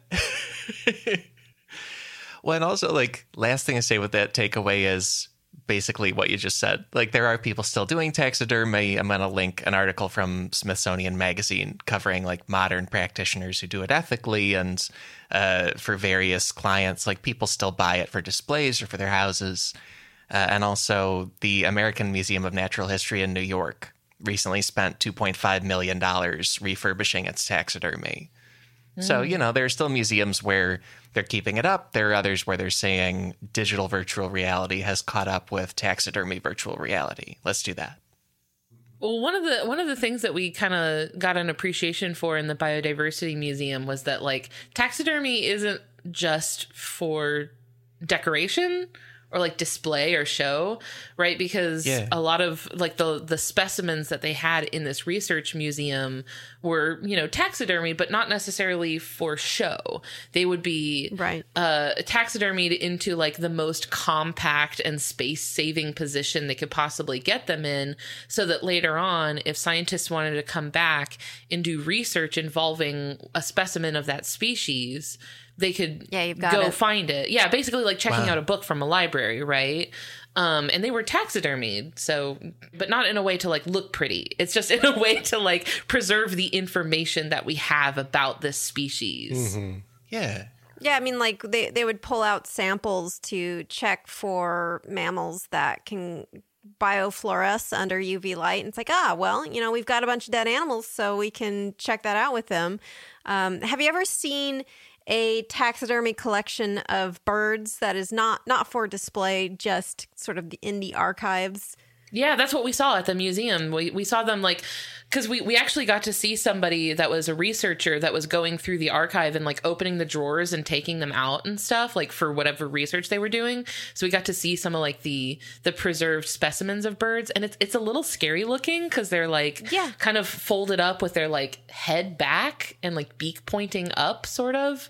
Well, and also, like, last thing to say with that takeaway is basically what you just said. Like, there are people still doing taxidermy. I'm going to link an article from Smithsonian Magazine covering, like, modern practitioners who do it ethically, and uh, for various clients, like, people still buy it for displays or for their houses. Uh, and also, the American Museum of Natural History in New York recently spent two point five million dollars refurbishing its taxidermy. Mm. So, you know, there are still museums where they're keeping it up. There are others where they're saying digital virtual reality has caught up with taxidermy virtual reality. Let's do that. Well, one of the one of the things that we kind of got an appreciation for in the Biodiversity Museum was that, like, taxidermy isn't just for decoration or like display or show, right? Because yeah. a lot of like the the specimens that they had in this research museum were, you know, taxidermy, but not necessarily for show. They would be right. uh, taxidermied into like the most compact and space saving position they could possibly get them in, so that later on, if scientists wanted to come back and do research involving a specimen of that species, they could yeah, you've got go it. find it. Yeah, basically like checking wow. out a book from a library, right? Um, and they were taxidermied, so, but not in a way to like look pretty. It's just in a way to like preserve the information that we have about this species. Mm-hmm. Yeah. Yeah, I mean, like they, they would pull out samples to check for mammals that can biofluoresce under U V light. And it's like, ah, well, you know, we've got a bunch of dead animals, so we can check that out with them. Um, have you ever seen a taxidermy collection of birds that is not not for display, just sort of in the archives? Yeah, that's what we saw at the museum. We we saw them like, because we, we actually got to see somebody that was a researcher that was going through the archive and like opening the drawers and taking them out and stuff, like for whatever research they were doing. So we got to see some of like the the preserved specimens of birds, and it's it's a little scary looking because they're like yeah. kind of folded up with their like head back and like beak pointing up, sort of.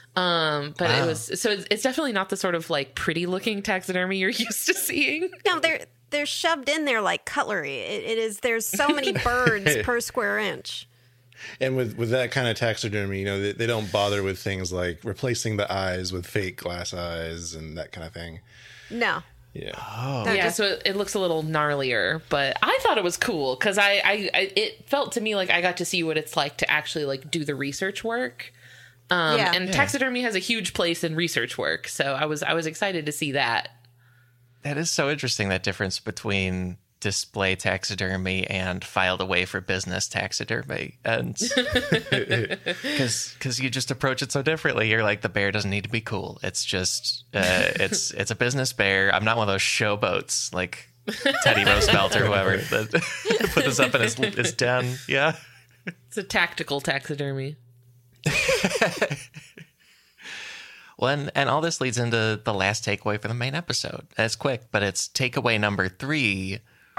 Um, but wow. it was so it's, it's definitely not the sort of like pretty looking taxidermy you're used to seeing. No, they're they're shoved in there like cutlery. It, it is. There's so many birds per square inch. And with, with that kind of taxidermy, you know, they, they don't bother with things like replacing the eyes with fake glass eyes and that kind of thing. No. Yeah. Oh. Yeah, just... so it, it looks a little gnarlier, but I thought it was cool because I, I, I, it felt to me like I got to see what it's like to actually like do the research work. Um, yeah. And yeah. taxidermy has a huge place in research work, so I was I was excited to see that. That is so interesting, that difference between display taxidermy and filed away for business taxidermy. And because because you just approach it so differently. You're like, the bear doesn't need to be cool. It's just, uh, it's it's a business bear. I'm not one of those showboats like Teddy Roosevelt or whoever that put this up in his, his den. Yeah. It's a tactical taxidermy. Well, and, and all this leads into the last takeaway for the main episode. It's quick, but it's takeaway number three.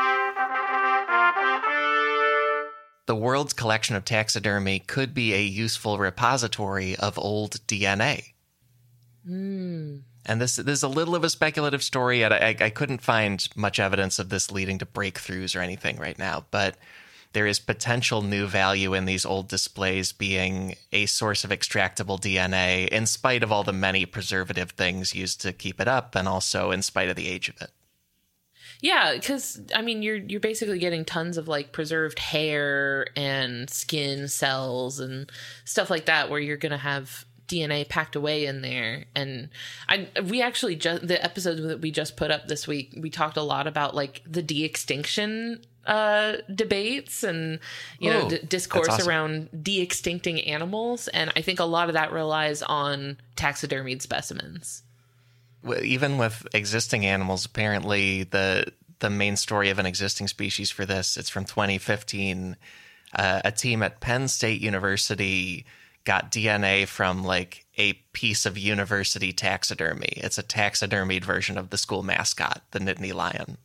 The world's collection of taxidermy could be a useful repository of old D N A. Mm. And this, this is a little of a speculative story, and I, I couldn't find much evidence of this leading to breakthroughs or anything right now, but there is potential new value in these old displays being a source of extractable D N A, in spite of all the many preservative things used to keep it up, and also in spite of the age of it. Yeah, because I mean, you're you're basically getting tons of like preserved hair and skin cells and stuff like that, where you're gonna have D N A packed away in there. And I we actually just the episode that we just put up this week, we talked a lot about like the de-extinction uh debates and you know oh, d- discourse awesome. around de-extincting animals, and I think a lot of that relies on taxidermied specimens. Even with existing animals, apparently the the main story of an existing species for this, it's from twenty fifteen. Uh, a team at Penn State University got D N A from like a piece of university taxidermy. It's a taxidermied version of the school mascot, the Nittany Lion.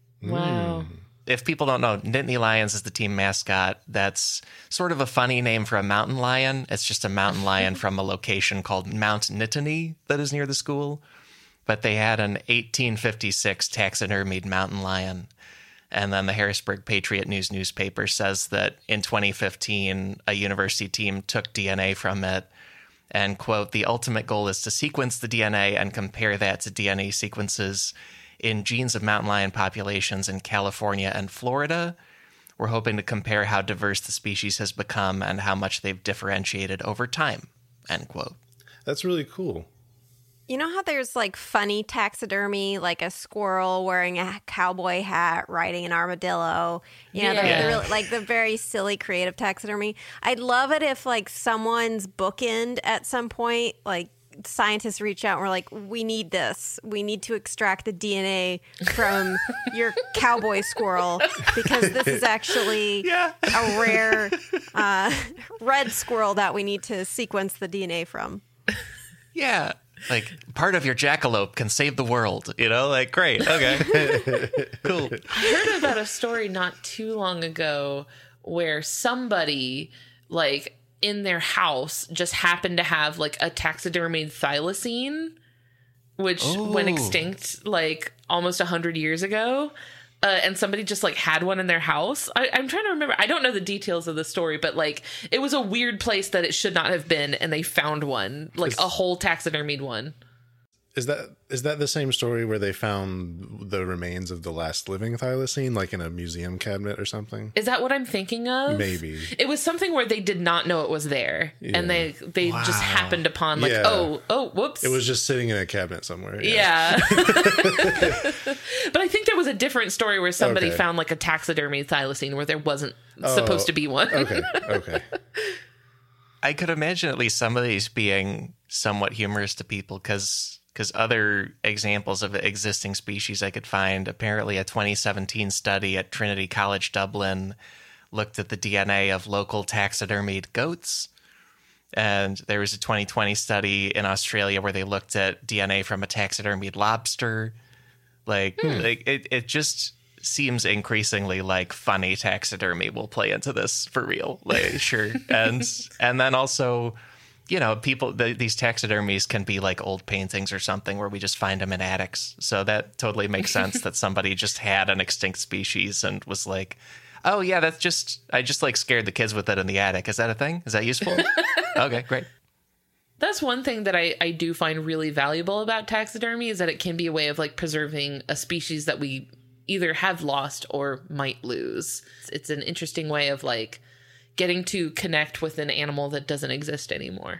Wow. If people don't know, Nittany Lions is the team mascot. That's sort of a funny name for a mountain lion. It's just a mountain lion from a location called Mount Nittany that is near the school. But they had an eighteen fifty-six taxidermied mountain lion. And then the Harrisburg Patriot News newspaper says that in twenty fifteen, a university team took D N A from it and, quote, the ultimate goal is to sequence the D N A and compare that to D N A sequences in genes of mountain lion populations in California and Florida. We're hoping to compare how diverse the species has become and how much they've differentiated over time, end quote. That's really cool. You know how there's like funny taxidermy, like a squirrel wearing a cowboy hat, riding an armadillo? You know, Yeah. the really, like the very silly creative taxidermy. I'd love it if like someone's bookend at some point, like scientists reach out and we're like, we need this. We need to extract the D N A from your cowboy squirrel because this is actually Yeah. a rare uh, red squirrel that we need to sequence the D N A from. Yeah. Like, part of your jackalope can save the world, you know? Like, great. Okay. Cool. I heard about a story not too long ago where somebody, like, in their house just happened to have, like, a taxidermied thylacine, which Oh. went extinct, like, almost one hundred years ago. Uh, and somebody just like had one in their house. I, I'm trying to remember. I don't know the details of the story, but like it was a weird place that it should not have been, and they found one, like Is- a whole taxidermied one. Is that is that the same story where they found the remains of the last living thylacine, like in a museum cabinet or something? Is that what I'm thinking of? Maybe. It was something where they did not know it was there, Yeah. and they they just Wow. happened upon like, Yeah. oh, oh, whoops. It was just sitting in a cabinet somewhere. Yeah. But I think there was a different story where somebody Okay. found like a taxidermy thylacine where there wasn't Oh, supposed to be one. Okay. Okay. I could imagine at least some of these being somewhat humorous to people because because other examples of existing species I could find, apparently a twenty seventeen study at Trinity College Dublin looked at the D N A of local taxidermied goats. And there was a twenty twenty study in Australia where they looked at D N A from a taxidermied lobster. Like, Hmm. like it, it just seems increasingly like funny taxidermy will play into this for real. Like, sure. And and then also, you know, people, the, these taxidermies can be like old paintings or something where we just find them in attics. So that totally makes sense that somebody just had an extinct species and was like, oh, yeah, that's just, I just like scared the kids with it in the attic. Is that a thing? Is that useful? Okay, great. That's one thing that I, I do find really valuable about taxidermy is that it can be a way of like preserving a species that we either have lost or might lose. It's, it's an interesting way of like getting to connect with an animal that doesn't exist anymore.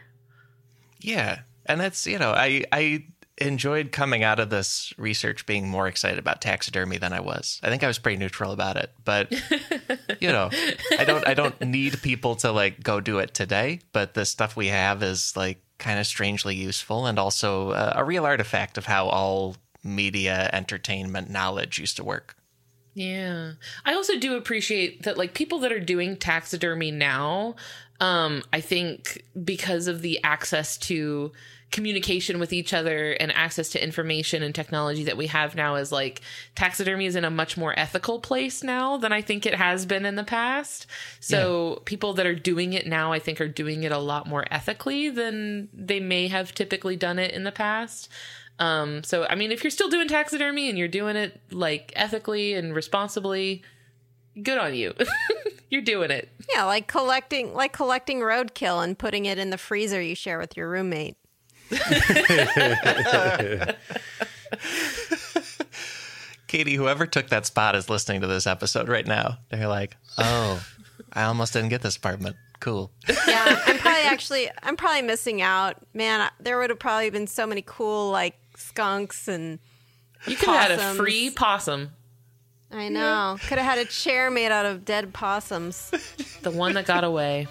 Yeah. And that's, you know, I, I enjoyed coming out of this research being more excited about taxidermy than I was. I think I was pretty neutral about it, but you know, I don't, I don't need people to like go do it today, but the stuff we have is like kind of strangely useful and also uh, a real artifact of how all media, entertainment, knowledge used to work. Yeah. I also do appreciate that like people that are doing taxidermy now, um, I think because of the access to communication with each other and access to information and technology that we have now is like taxidermy is in a much more ethical place now than I think it has been in the past. So yeah. People that are doing it now, I think are doing it a lot more ethically than they may have typically done it in the past. Um, so, I mean, if you're still doing taxidermy and you're doing it like ethically and responsibly, good on you. You're doing it. Yeah. Like collecting, like collecting roadkill and putting it in the freezer you share with your roommate. Katie, whoever took that spot is listening to this episode right now. They're like, oh, I almost didn't get this apartment. Cool. Yeah, I'm probably actually, I'm probably missing out. Man, there would have probably been so many cool, like, skunks and You could have had a free possum. I know. Could have had a chair made out of dead possums. The one that got away.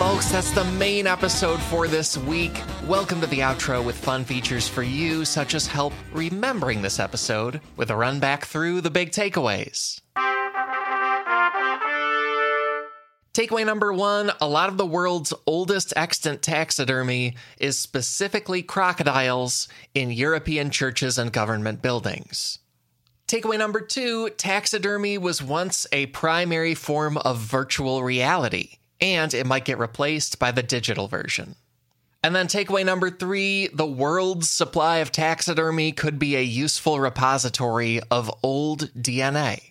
folks. That's the main episode for this week. Welcome to the outro with fun features for you, such as help remembering this episode with a run back through the big takeaways. Takeaway number one, a lot of the world's oldest extant taxidermy is specifically crocodiles in European churches and government buildings. Takeaway number two, taxidermy was once a primary form of virtual reality, and it might get replaced by the digital version. And then takeaway number three, the world's supply of taxidermy could be a useful repository of old D N A.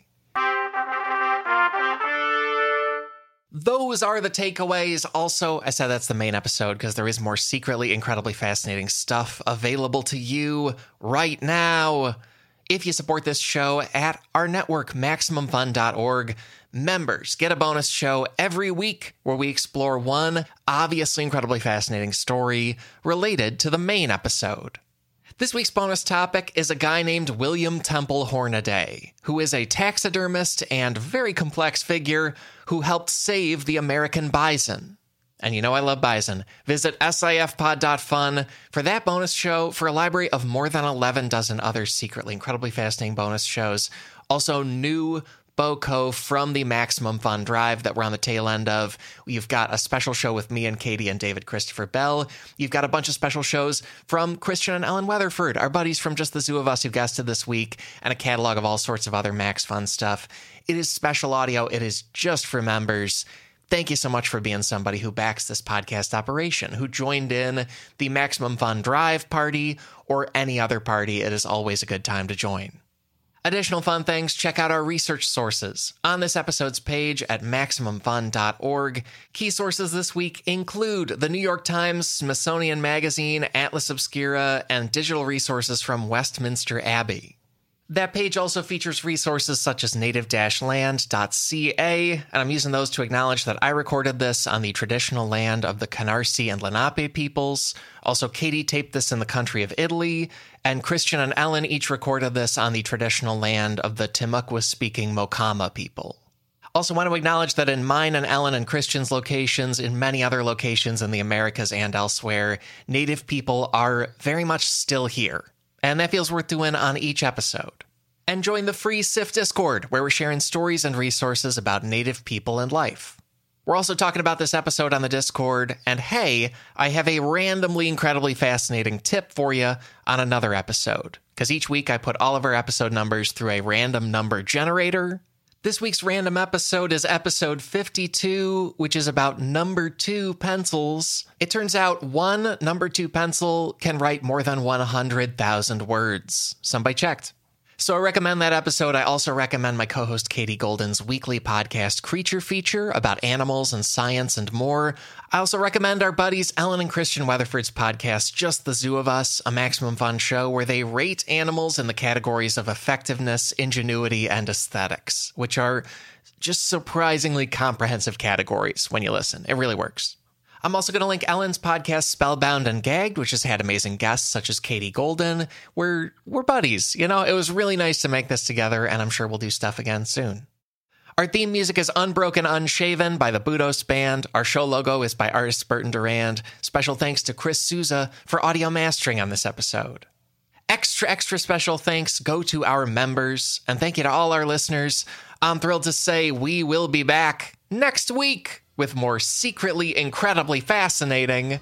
Those are the takeaways. Also, I said that's the main episode because there is more secretly incredibly fascinating stuff available to you right now. If you support this show at our network, Maximum Fun dot org, members get a bonus show every week where we explore one obviously incredibly fascinating story related to the main episode. This week's bonus topic is a guy named William Temple Hornaday, who is a taxidermist and very complex figure who helped save the American bison. And you know I love bison. Visit S I F pod dot fun for that bonus show, for a library of more than eleven dozen other secretly incredibly fascinating bonus shows. Also, new BoCo from the Maximum Fun Drive that we're on the tail end of. You've got a special show with me and Katie and David Christopher Bell. You've got a bunch of special shows from Christian and Ellen Weatherford, our buddies from Just the Zoo of Us who guested this week, and a catalog of all sorts of other Max Fun stuff. It is special audio. It is just for members. Thank you so much for being somebody who backs this podcast operation, who joined in the Maximum Fun Drive party or any other party. It is always a good time to join. Additional fun things, check out our research sources on this episode's page at Maximum Fun dot org. Key sources this week include the New York Times, Smithsonian Magazine, Atlas Obscura, and digital resources from Westminster Abbey. That page also features resources such as native dash land dot c a, and I'm using those to acknowledge that I recorded this on the traditional land of the Canarsie and Lenape peoples. Also, Katie taped this in the country of Italy, and Christian and Ellen each recorded this on the traditional land of the Timucua-speaking Mocama people. Also want to acknowledge that in mine and Ellen and Christian's locations, in many other locations in the Americas and elsewhere, Native people are very much still here. And that feels worth doing on each episode. And join the free S I F Discord, where we're sharing stories and resources about Native people and life. We're also talking about this episode on the Discord, and hey, I have a randomly incredibly fascinating tip for you on another episode. Because each week I put all of our episode numbers through a random number generator. This week's random episode is episode fifty-two, which is about number two pencils. It turns out one number two pencil can write more than one hundred thousand words. Somebody checked. So I recommend that episode. I also recommend my co-host Katie Golden's weekly podcast Creature Feature about animals and science and more. I also recommend our buddies Ellen and Christian Weatherford's podcast Just the Zoo of Us, a Maximum Fun show where they rate animals in the categories of effectiveness, ingenuity, and aesthetics, which are just surprisingly comprehensive categories when you listen. It really works. I'm also going to link Ellen's podcast Spellbound and Gagged, which has had amazing guests such as Katie Golden. We're, we're buddies. You know, it was really nice to make this together, and I'm sure we'll do stuff again soon. Our theme music is Unbroken Unshaven by the Budos Band. Our show logo is by artist Burton Durand. Special thanks to Chris Souza for audio mastering on this episode. Extra, extra special thanks go to our members, and thank you to all our listeners. I'm thrilled to say we will be back next week with more secretly incredibly fascinating.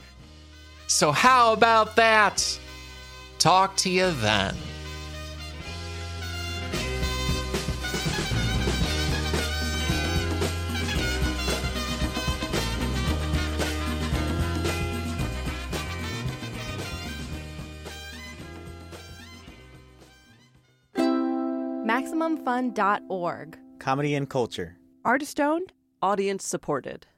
So how about that? Talk to you then. Maximum Fun dot org. Comedy and culture. Artist owned, audience supported.